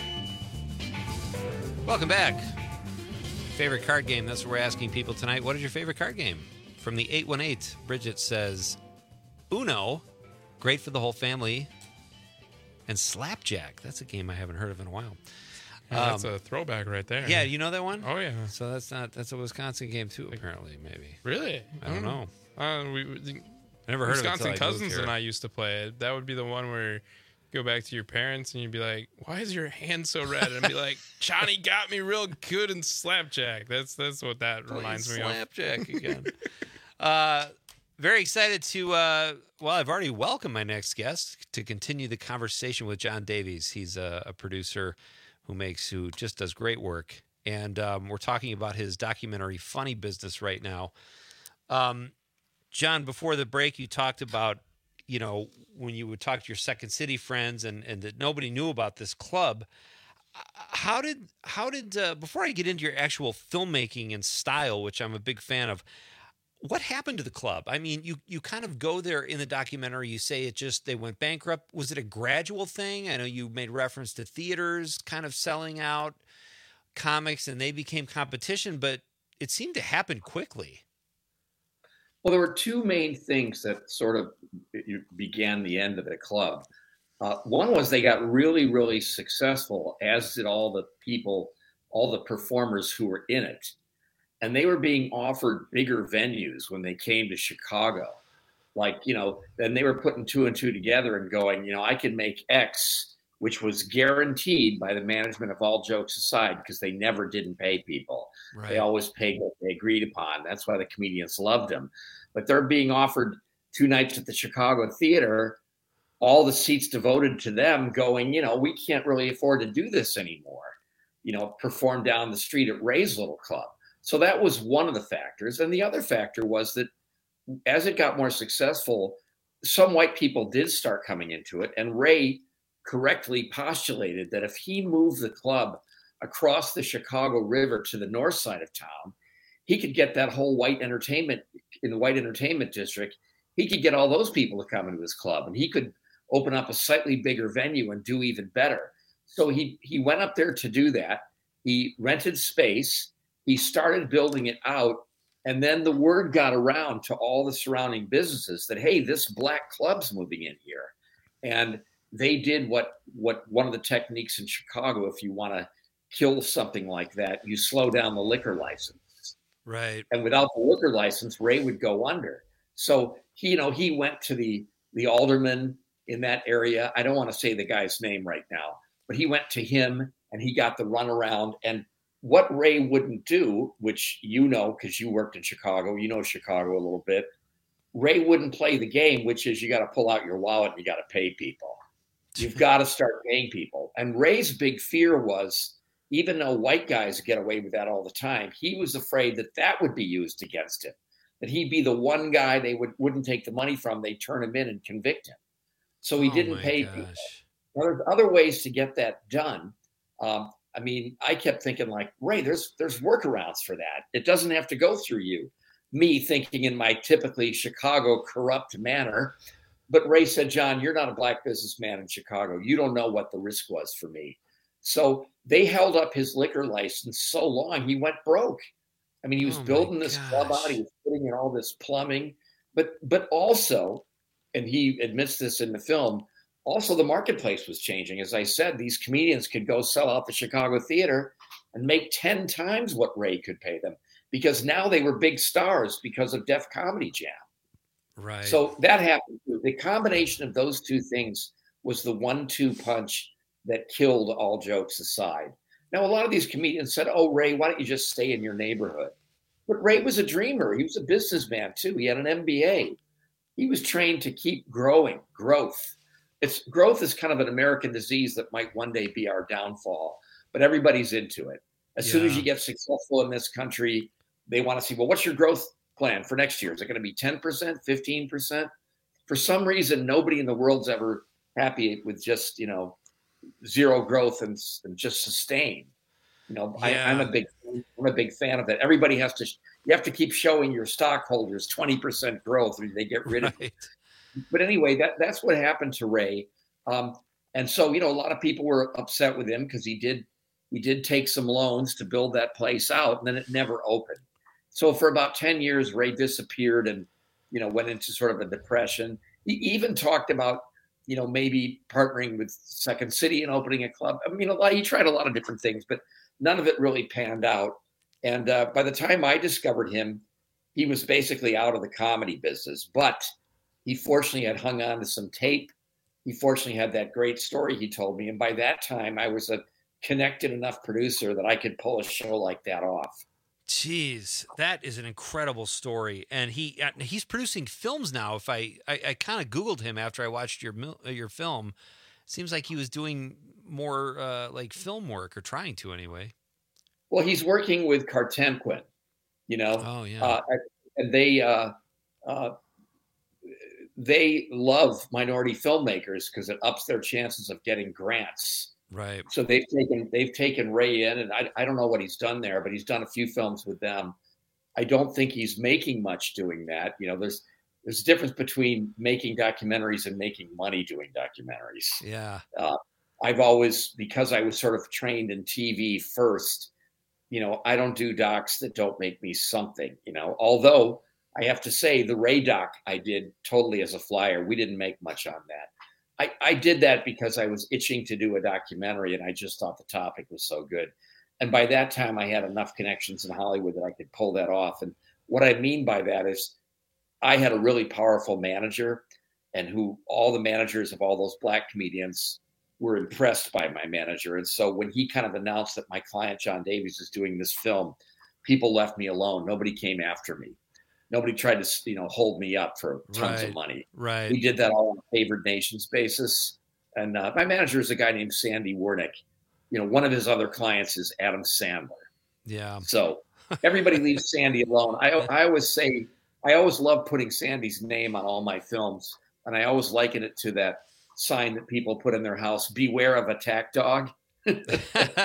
Welcome back. Favorite card game? That's what we're asking people tonight. What is your favorite card game? From the 818, Bridget says, Uno, great for the whole family, and Slapjack. That's a game I haven't heard of in a while. That's a throwback right there. Yeah, you know that one? Oh, yeah. So that's a Wisconsin game, too, apparently, maybe. Really? I don't know. I never heard of it. Wisconsin Cousins and I used to play it. That would be the one where you go back to your parents and you'd be like, why is your hand so red? And I'd be like, Johnny got me real good in Slapjack. That's what that reminds me of. Slapjack again. Very excited to, I've already welcomed my next guest to continue the conversation with John Davies. He's a producer who just does great work. And we're talking about his documentary, Funny Business, right now. John, before the break, you talked about, when you would talk to your Second City friends and that nobody knew about this club. How did before I get into your actual filmmaking and style, which I'm a big fan of, what happened to the club? I mean, you kind of go there in the documentary. You say they went bankrupt. Was it a gradual thing? I know you made reference to theaters kind of selling out comics and they became competition, but it seemed to happen quickly. Well, there were two main things that sort of began the end of the club. One was they got really, really successful, as did all the performers who were in it. And they were being offered bigger venues when they came to Chicago. Then they were putting two and two together and going, I can make X, which was guaranteed by the management, of all jokes aside, because they never didn't pay people. Right. They always paid what they agreed upon. That's why the comedians loved them. But they're being offered 2 nights at the Chicago Theater, all the seats devoted to them, going, we can't really afford to do this anymore. Perform down the street at Ray's little club. So that was one of the factors. And the other factor was that as it got more successful, some white people did start coming into it. And Ray correctly postulated that if he moved the club across the Chicago River to the north side of town, he could get that whole white entertainment in the white entertainment district. He could get all those people to come into his club, and he could open up a slightly bigger venue and do even better. So he went up there to do that. He rented space. He started building it out. And then the word got around to all the surrounding businesses that, hey, this black club's moving in here. And they did what one of the techniques in Chicago, if you want to kill something like that, you slow down the liquor license. Right. And without the liquor license, Ray would go under. So he went to the alderman in that area. I don't want to say the guy's name right now, but he went to him and he got the runaround. And what Ray wouldn't do, which because you worked in Chicago, Chicago a little bit, Ray wouldn't play the game, which is you got to pull out your wallet and you got to pay people. You've got to start paying people. And Ray's big fear was, even though white guys get away with that all the time, he was afraid that would be used against him, that he'd be the one guy they wouldn't take the money from. They'd turn him in and convict him. So he didn't pay people. Now, there's other ways to get that done. I kept thinking Ray, there's workarounds for that. It doesn't have to go through you. Me thinking in my typically Chicago corrupt manner. But Ray said, John, you're not a black businessman in Chicago. You don't know what the risk was for me. So they held up his liquor license so long, he went broke. He was building this club out. He was putting in all this plumbing. But also, and he admits this in the film, also the marketplace was changing. As I said, these comedians could go sell out the Chicago Theater and make 10 times what Ray could pay them, because now they were big stars because of Def Comedy Jam. Right. So that happened. The combination of those two things was the 1-2 punch that killed, all jokes aside. Now, a lot of these comedians said, oh, Ray, why don't you just stay in your neighborhood? But Ray was a dreamer. He was a businessman, too. He had an MBA. He was trained to keep growing. Growth is kind of an American disease that might one day be our downfall, but everybody's into it. As soon as you get successful in this country, they want to see, well, what's your growth plan for next year? Is it going to be 10%, 15%? For some reason, nobody in the world's ever happy with just, zero growth and just sustain. I'm a big fan of that. You have to keep showing your stockholders 20% growth or they get rid of it. But anyway, that's what happened to Ray. And so, a lot of people were upset with him because he did take some loans to build that place out, and then it never opened. So for about 10 years, Ray disappeared and, went into sort of a depression. He even talked about, maybe partnering with Second City and opening a club. I mean, he tried a lot of different things, but none of it really panned out. And by the time I discovered him, he was basically out of the comedy business, but he fortunately had hung on to some tape. He fortunately had that great story he told me. And by that time, I was a connected enough producer that I could pull a show like that off. Jeez, that is an incredible story. And he's producing films now. If I kind of Googled him after I watched your film, seems like he was doing more like film work, or trying to anyway. Well, he's working with Cartemquin, Oh, yeah. And they love minority filmmakers because it ups their chances of getting grants. Right. So they've taken Ray in, and I don't know what he's done there, but he's done a few films with them. I don't think he's making much doing that. There's a difference between making documentaries and making money doing documentaries. Yeah. I've always, because I was sort of trained in TV first, I don't do docs that don't make me something, although I have to say the Ray doc I did totally as a flyer. We didn't make much on that. I did that because I was itching to do a documentary, and I just thought the topic was so good. And by that time, I had enough connections in Hollywood that I could pull that off. And what I mean by that is I had a really powerful manager, and who all the managers of all those Black comedians were impressed by my manager. And so when he kind of announced that my client, John Davies, is doing this film, people left me alone. Nobody came after me. Nobody tried to, hold me up for tons of money. Right. We did that all on a favored nations basis. And my manager is a guy named Sandy Wernick. One of his other clients is Adam Sandler. Yeah. So everybody leaves Sandy alone. I always say, I always love putting Sandy's name on all my films. And I always liken it to that sign that people put in their house: beware of attack dog. Because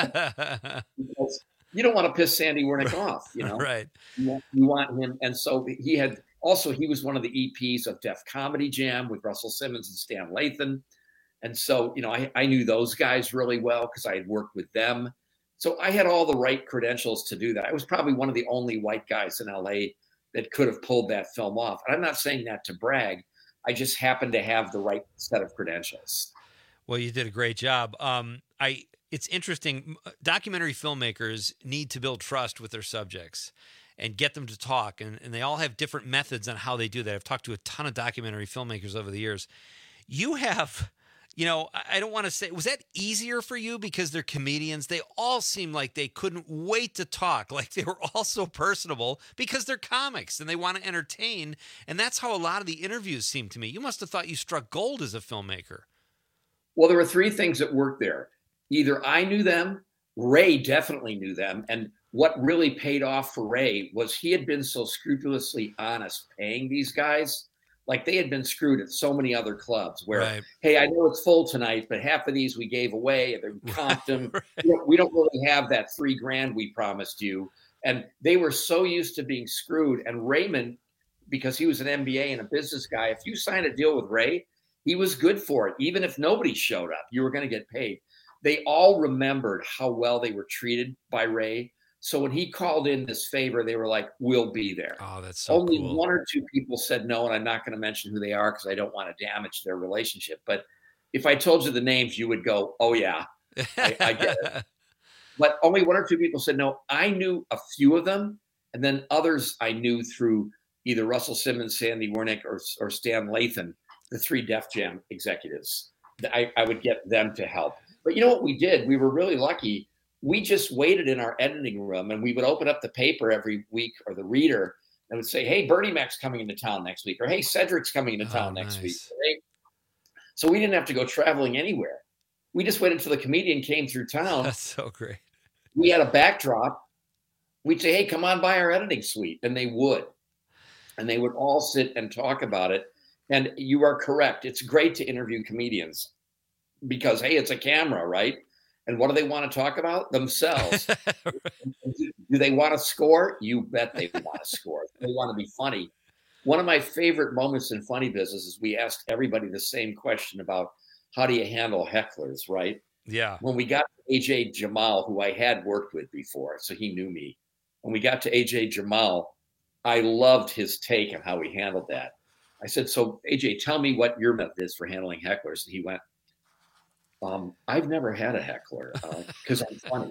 you don't want to piss Sandy Wernick off, Right. You want him. And so he was one of the EPs of Def Comedy Jam with Russell Simmons and Stan Lathan. And so, I knew those guys really well because I had worked with them. So I had all the right credentials to do that. I was probably one of the only white guys in LA that could have pulled that film off. And I'm not saying that to brag. I just happened to have the right set of credentials. Well, you did a great job. It's interesting. Documentary filmmakers need to build trust with their subjects and get them to talk. And they all have different methods on how they do that. I've talked to a ton of documentary filmmakers over the years. You have, I don't want to say, was that easier for you because they're comedians? They all seem like they couldn't wait to talk. Like they were all so personable because they're comics and they want to entertain. And that's how a lot of the interviews seem to me. You must have thought you struck gold as a filmmaker. Well, there were three things that worked there. Either I knew them, Ray definitely knew them. And what really paid off for Ray was he had been so scrupulously honest paying these guys. Like they had been screwed at so many other clubs where, right. Hey, I know it's full tonight, but half of these we gave away. They comped them. Right. We don't really have that $3,000 we promised you. And they were so used to being screwed. And Raymond, because he was an MBA and a business guy, if you signed a deal with Ray, he was good for it. Even if nobody showed up, you were going to get paid. They all remembered how well they were treated by Ray. So when he called in this favor, they were like, we'll be there. Oh, that's so Only cool. One or two people said no, and I'm not going to mention who they are because I don't want to damage their relationship. But if I told you the names, you would go, oh, yeah, I get it. But only one or two people said no. I knew a few of them, and then others I knew through either Russell Simmons, Sandy Wernick, or Stan Lathan, the three Def Jam executives. I would get them to help. But you know what we did? We were really lucky. We just waited in our editing room, and we would open up the paper every week or the reader and would say, hey, Bernie Mac's coming into town next week, or hey, Cedric's coming into town next week. Right? So we didn't have to go traveling anywhere. We just waited until the comedian came through town. That's so great. We had a backdrop. We'd say, hey, come on by our editing suite. And they would. And they would all sit and talk about it. And you are correct. It's great to interview comedians because, hey, it's a camera, right? And what do they want to talk about? Themselves. Do they want to score? You bet they want to score. They want to be funny. One of my favorite moments in Funny Business is we asked everybody the same question about how do you handle hecklers, right? Yeah. When we got to AJ Jamal, who I had worked with before, so he knew me. When we got to AJ Jamal, I loved his take on how he handled that. I said, so AJ, tell me what your method is for handling hecklers. And he went, I've never had a heckler because I'm funny.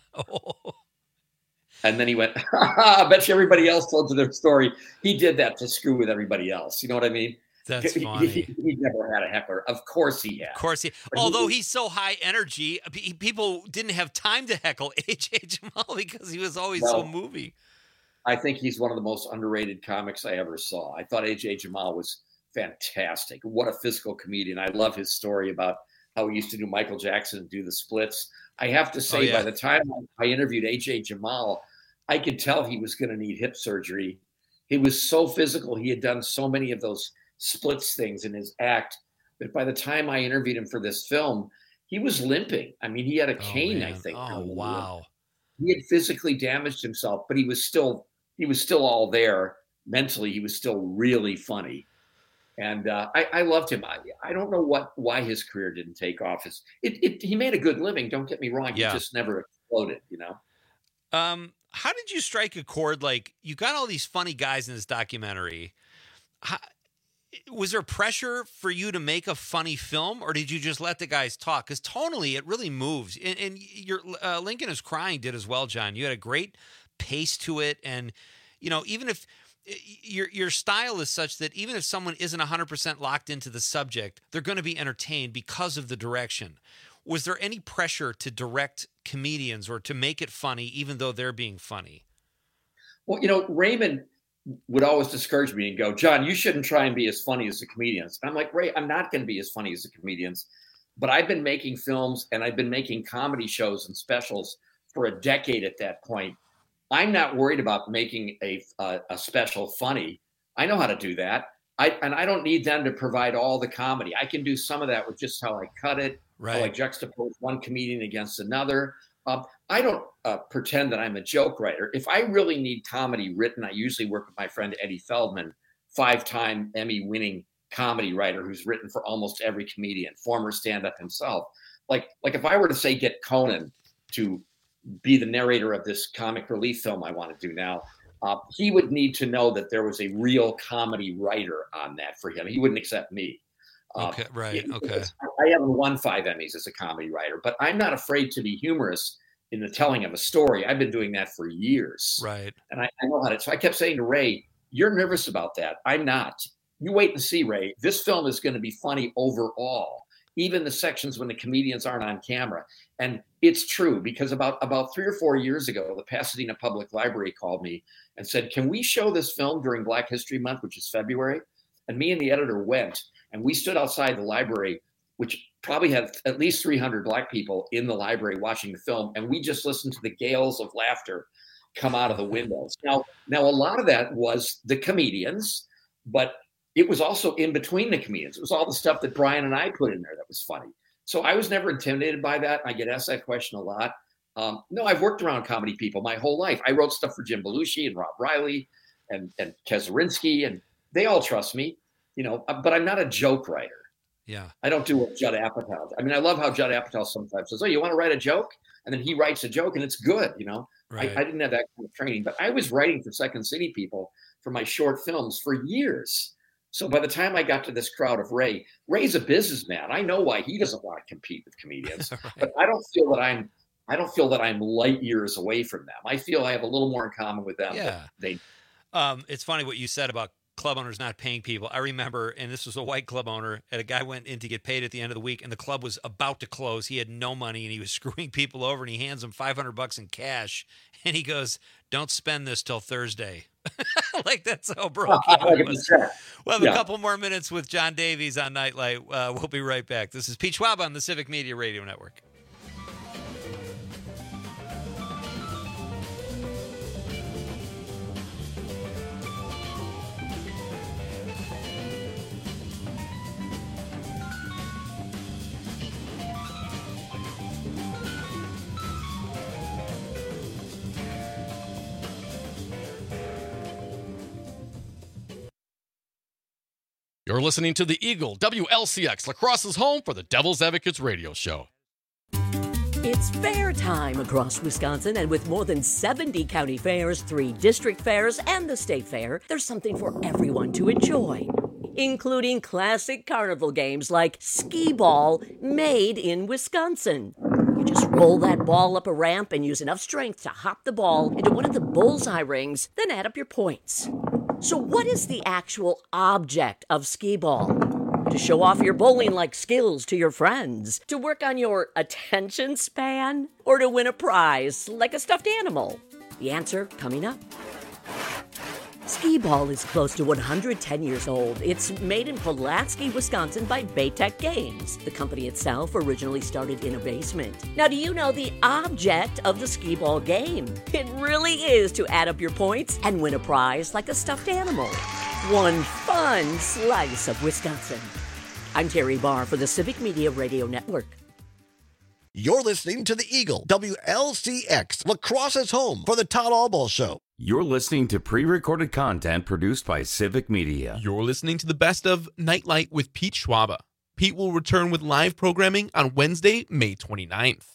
And then he went, I bet you everybody else told you their story. He did that to screw with everybody else. You know what I mean? That's funny. He never had a heckler. Of course he had. Of course he. Although he's so high energy, people didn't have time to heckle AJ Jamal because he was always so moving. I think he's one of the most underrated comics I ever saw. I thought AJ Jamal was fantastic. What a physical comedian. I love his story about how he used to do Michael Jackson and do the splits. I have to say, by the time I interviewed AJ Jamal, I could tell he was going to need hip surgery. He was so physical. He had done so many of those splits things in his act that by the time I interviewed him for this film, he was limping. I mean, he had a cane, I think. Oh, wow. He had physically damaged himself, but he was still all there. Mentally, he was still really funny. And I loved him. I don't know why his career didn't take off. He made a good living. Don't get me wrong. He just never exploded, you know? How did you strike a chord? Like, you got all these funny guys in this documentary. Was there pressure for you to make a funny film, or did you just let the guys talk? Because tonally, it really moves. And your Lincoln is Crying did as well, John. You had a great pace to it. And, you know, even if your style is such that even if someone isn't 100% locked into the subject, they're going to be entertained because of the direction. Was there any pressure to direct comedians or to make it funny, even though they're being funny? Well, you know, Raymond would always discourage me and go, John, you shouldn't try and be as funny as the comedians. And I'm like, Ray, I'm not going to be as funny as the comedians, but I've been making films and I've been making comedy shows and specials for a decade at that point. I'm not worried about making a special funny. I know how to do that. I don't need them to provide all the comedy. I can do some of that with just how I cut it, how I juxtapose one comedian against another. I don't pretend that I'm a joke writer. If I really need comedy written, I usually work with my friend Eddie Feldman, 5-time Emmy-winning comedy writer who's written for almost every comedian, former stand-up himself. Like if I were to say get Conan to be the narrator of this comic relief film I want to do now, he would need to know that there was a real comedy writer on that for him. He wouldn't accept me. Okay. I haven't won 5 Emmys as a comedy writer, but I'm not afraid to be humorous in the telling of a story. I've been doing that for years. Right. And I know how to. So I kept saying to Ray, you're nervous about that. I'm not. You wait and see, Ray. This film is going to be funny overall, even the sections when the comedians aren't on camera. And it's true, because about 3 or 4 years ago, the Pasadena Public Library called me and said, can we show this film during Black History Month, which is February? And me and the editor went, and we stood outside the library, which probably had at least 300 Black people in the library watching the film. And we just listened to the gales of laughter come out of the windows. Now a lot of that was the comedians, but it was also in between the comedians. It was all the stuff that Brian and I put in there that was funny. So I was never intimidated by that. I get asked that question a lot. No, I've worked around comedy people my whole life. I wrote stuff for Jim Belushi and Rob Riley and Keserinsky, and they all trust me, you know, but I'm not a joke writer. Yeah. I don't do what Judd Apatow. I mean, I love how Judd Apatow sometimes says, oh, you want to write a joke? And then he writes a joke and it's good, you know. Right. I didn't have that kind of training, but I was writing for Second City people for my short films for years. So by the time I got to this crowd of Ray's a businessman. I know why he doesn't want to compete with comedians, right. But I don't feel that I'm light years away from them. I feel I have a little more in common with them. Yeah. It's funny what you said about club owners not paying people. I remember, and this was a white club owner, and a guy went in to get paid at the end of the week, and the club was about to close. He had no money, and he was screwing people over, and he hands them $500 in cash, and he goes, don't spend this till Thursday. Like, that's how broke he was. We'll have a couple more minutes with John Davies on Nightlight. We'll be right back. This is Pete Schwab on the Civic Media Radio Network. You're listening to the Eagle, WLCX, La Crosse's home for the Devil's Advocates radio show. It's fair time across Wisconsin, and with more than 70 county fairs, 3 district fairs, and the state fair, there's something for everyone to enjoy, including classic carnival games like skee ball, made in Wisconsin. You just roll that ball up a ramp and use enough strength to hop the ball into one of the bullseye rings, then add up your points. So what is the actual object of skee ball? To show off your bowling-like skills to your friends? To work on your attention span? Or to win a prize like a stuffed animal? The answer coming up. Skee ball is close to 110 years old. It's made in Pulaski, Wisconsin by Baytech Games. The company itself originally started in a basement. Now, do you know the object of the skee ball game? It really is to add up your points and win a prize like a stuffed animal. One fun slice of Wisconsin. I'm Terry Barr for the Civic Media Radio Network. You're listening to the Eagle, WLCX, La Crosse's home for the Todd Albaugh Show. You're listening to pre-recorded content produced by Civic Media. You're listening to the best of Nightlight with Pete Schwaba. Pete will return with live programming on Wednesday, May 29th.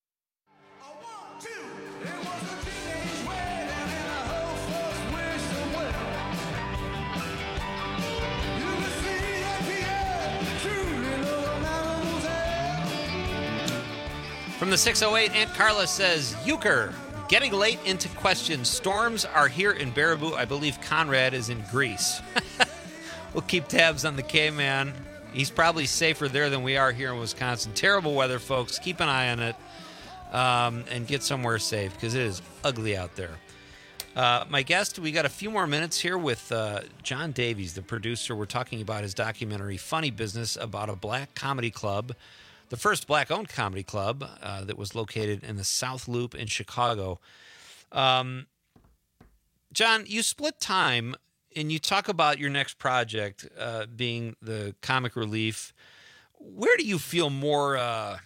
From the 608, Aunt Carla says, Euchre, getting late into questions. Storms are here in Baraboo. I believe Conrad is in Greece. We'll keep tabs on the K-Man. He's probably safer there than we are here in Wisconsin. Terrible weather, folks. Keep an eye on it and get somewhere safe because it is ugly out there. My guest, we got a few more minutes here with John Davies, the producer. We're talking about his documentary, Funny Business, about a black comedy club. The first black-owned comedy club that was located in the South Loop in Chicago. John, you split time, and you talk about your next project being the Comic Relief. Where do you feel more,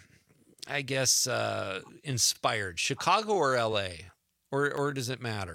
inspired, Chicago or L.A., or does it matter?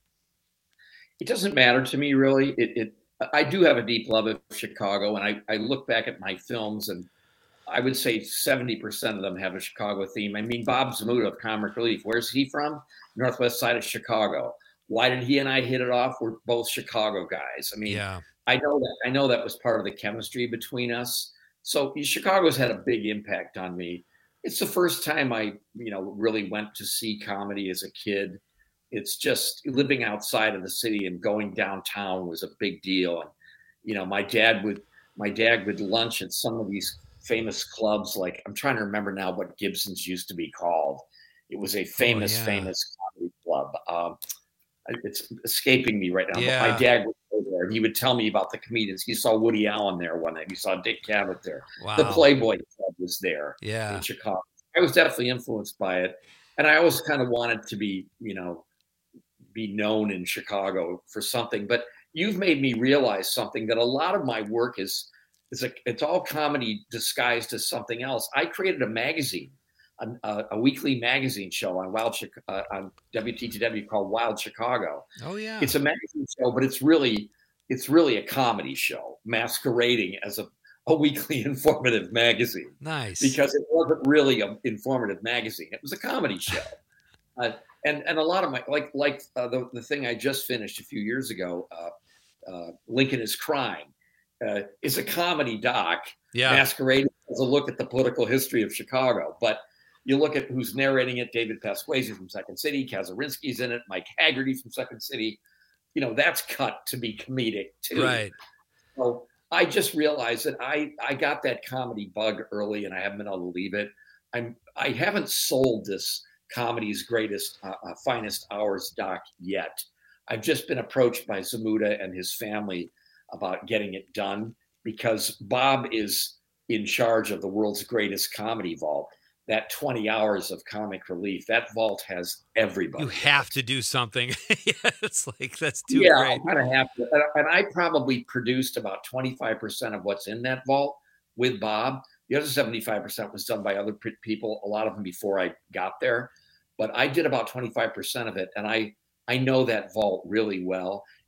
It doesn't matter to me, really. I do have a deep love of Chicago, and I look back at my films, and I would say 70% of them have a Chicago theme. I mean, Bob Zmuda of Comic Relief, where's he from? Northwest side of Chicago. Why did he and I hit it off? We're both Chicago guys. I mean, yeah. I know that was part of the chemistry between us. So Chicago's had a big impact on me. It's the first time I, really went to see comedy as a kid. It's just living outside of the city and going downtown was a big deal. And, my dad would lunch at some of these famous clubs, like I'm trying to remember now what Gibson's used to be called. It was a famous comedy club. It's escaping me right now. Yeah. But my dad would go there and he would tell me about the comedians. He saw Woody Allen there one night. He saw Dick Cavett there. Wow. The Playboy Club was there in Chicago. I was definitely influenced by it. And I always kind of wanted to be known in Chicago for something. But you've made me realize something, that a lot of my work it's all comedy disguised as something else. I created a magazine, a weekly magazine show on on WTTW called Wild Chicago. Oh yeah, it's a magazine show, but it's really a comedy show masquerading as a weekly informative magazine. Nice, because it wasn't really an informative magazine; it was a comedy show. And a lot of my the thing I just finished a few years ago, Lincoln is Crime. Is a comedy doc masquerading as a look at the political history of Chicago. But you look at who's narrating it: David Pasquesi from Second City, Kazarinsky's in it, Mike Haggerty from Second City. That's cut to be comedic too. Right. So I just realized that I got that comedy bug early, and I haven't been able to leave it. I haven't sold this comedy's greatest, finest hours doc yet. I've just been approached by Zmuda and his family about getting it done, because Bob is in charge of the world's greatest comedy vault. That 20 hours of Comic Relief, that vault has everybody. You have to do something. It's like, that's too great. I kind of have to. And I probably produced about 25% of what's in that vault with Bob. The other 75% was done by other people, a lot of them before I got there. But I did about 25% of it. And I know that vault really well.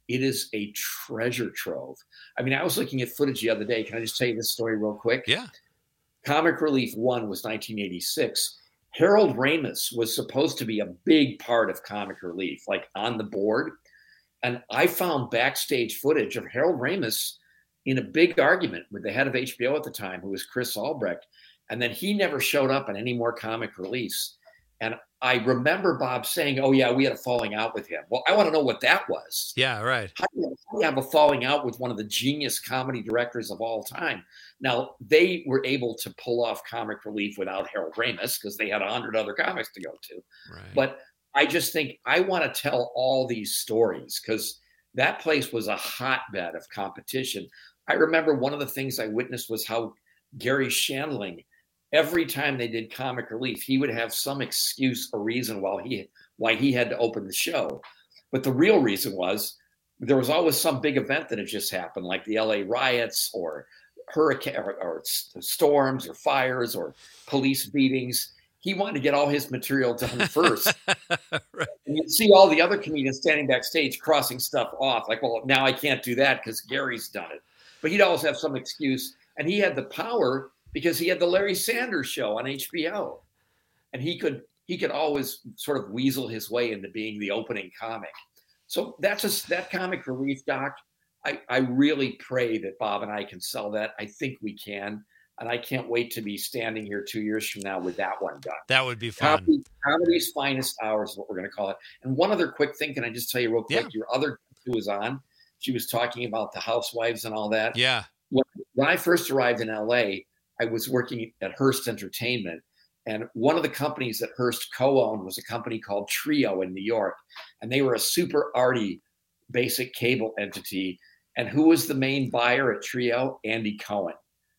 it is a treasure trove. I mean, I was looking at footage the other day. Can I just tell you this story real quick? Yeah. Comic Relief 1 was 1986. Harold Ramis was supposed to be a big part of Comic Relief, like on the board. And I found backstage footage of Harold Ramis in a big argument with the head of HBO at the time, who was Chris Albrecht. And then he never showed up in any more Comic Reliefs. And I remember Bob saying, oh, yeah, we had a falling out with him. Well, I want to know what that was. Yeah, right. How do you have a falling out with one of the genius comedy directors of all time? Now, they were able to pull off Comic Relief without Harold Ramis because they had 100 other comics to go to. Right. But I just think I want to tell all these stories because that place was a hotbed of competition. I remember one of the things I witnessed was how Gary Shandling, every time they did Comic Relief, he would have some excuse or reason why he had to open the show. But the real reason was there was always some big event that had just happened, like the LA riots or hurricane or storms or fires or police beatings. He wanted to get all his material done first. Right. And you'd see all the other comedians standing backstage crossing stuff off. Like, well, now I can't do that because Gary's done it. But he'd always have some excuse. And he had the power because he had the Larry Sanders Show on HBO. And he could always sort of weasel his way into being the opening comic. So that Comic Relief doc, I really pray that Bob and I can sell that. I think we can. And I can't wait to be standing here 2 years from now with that one done. That would be fun. Comedy's finest hours is what we're going to call it. And one other quick thing, can I just tell you real quick? Yeah. Your other who was on, she was talking about the housewives and all that. Yeah. When I first arrived in LA, I was working at Hearst Entertainment. And one of the companies that Hearst co-owned was a company called Trio in New York. And they were a super arty basic cable entity. And who was the main buyer at Trio? Andy Cohen.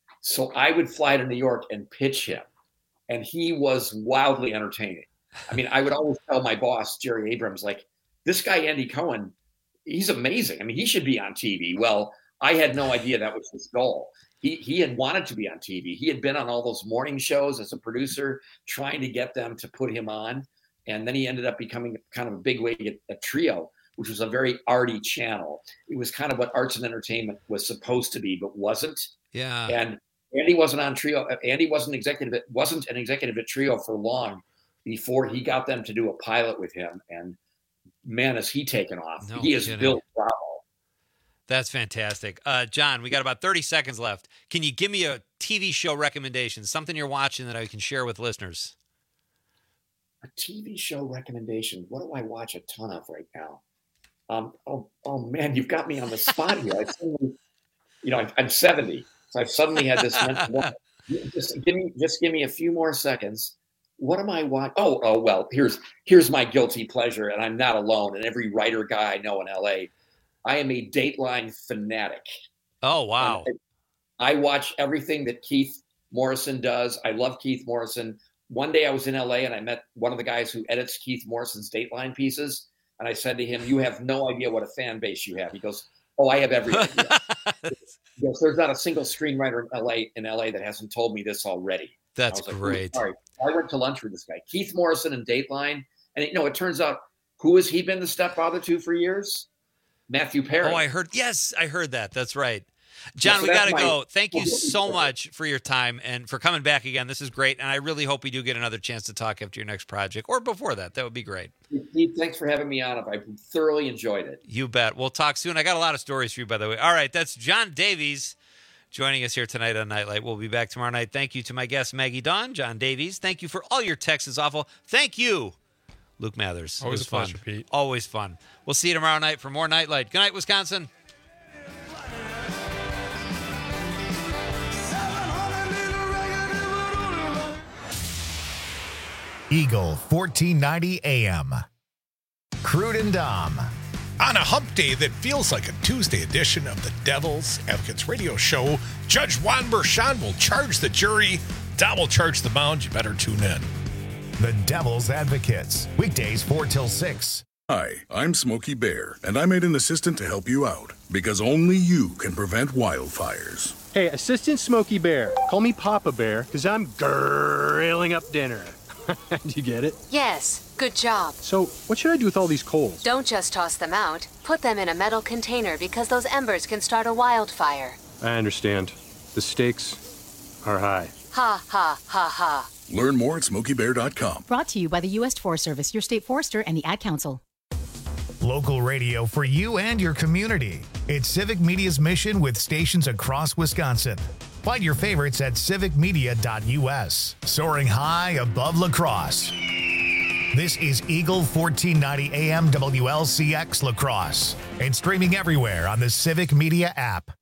So I would fly to New York and pitch him. And he was wildly entertaining. I mean, I would always tell my boss, Jerry Abrams, like, this guy, Andy Cohen, he's amazing. I mean, he should be on TV. Well, I had no idea that was his goal. He had wanted to be on TV. He had been on all those morning shows as a producer, trying to get them to put him on. And then he ended up becoming kind of a bigwig at Trio, which was a very arty channel. It was kind of what arts and entertainment was supposed to be, but wasn't. Yeah. And Andy wasn't on Trio. Andy wasn't an executive at Trio for long before he got them to do a pilot with him. And man, has he taken off. No he has kidding. built Bravo. That's fantastic. John, we got about 30 seconds left. Can you give me a TV show recommendation, something you're watching that I can share with listeners? A TV show recommendation. What do I watch a ton of right now? Oh man, you've got me on the spot here. I'm 70, so I've suddenly had this mental block. Just give me a few more seconds. What am I watching? Oh well, here's my guilty pleasure, and I'm not alone. And every writer guy I know in LA, I am a Dateline fanatic. Oh wow! I watch everything that Keith Morrison does. I love Keith Morrison. One day I was in LA and I met one of the guys who edits Keith Morrison's Dateline pieces. And I said to him, you have no idea what a fan base you have. He goes, oh, I have every idea. He goes, there's not a single screenwriter in LA that hasn't told me this already. That's great. Sorry. I went to lunch with this guy, Keith Morrison and Dateline. And it turns out, who has he been the stepfather to for years? Matthew Perry. Oh, I heard that. That's right. John, we got to go. Thank you so much for your time and for coming back again. This is great. And I really hope we do get another chance to talk after your next project or before that. That would be great. Steve, thanks for having me on. I thoroughly enjoyed it. You bet. We'll talk soon. I got a lot of stories for you, by the way. All right. That's John Davies joining us here tonight on Nightlight. We'll be back tomorrow night. Thank you to my guest, Maggie Dawn, John Davies. Thank you for all your texts. It's awful. Thank you, Luke Mathers. Always a pleasure, Pete. Always fun. We'll see you tomorrow night for more Nightlight. Good night, Wisconsin. Eagle 1490 AM. Crude and Dom. On a hump day that feels like a Tuesday edition of the Devil's Advocates radio show, Judge Juan Bershon will charge the jury. Dom will charge the bound. You better tune in. The Devil's Advocates. Weekdays 4 till 6. Hi, I'm Smokey Bear, and I made an assistant to help you out, because only you can prevent wildfires. Hey, Assistant Smokey Bear, call me Papa Bear, because I'm grilling up dinner. Did you get it? Yes, good job. So, what should I do with all these coals? Don't just toss them out. Put them in a metal container because those embers can start a wildfire. I understand. The stakes are high. Ha, ha, ha, ha. Learn more at SmokeyBear.com. Brought to you by the U.S. Forest Service, your state forester, and the Ad Council. Local radio for you and your community. It's Civic Media's mission with stations across Wisconsin. Find your favorites at civicmedia.us. Soaring high above La Crosse. This is Eagle 1490 AM WLCX La Crosse and streaming everywhere on the Civic Media app.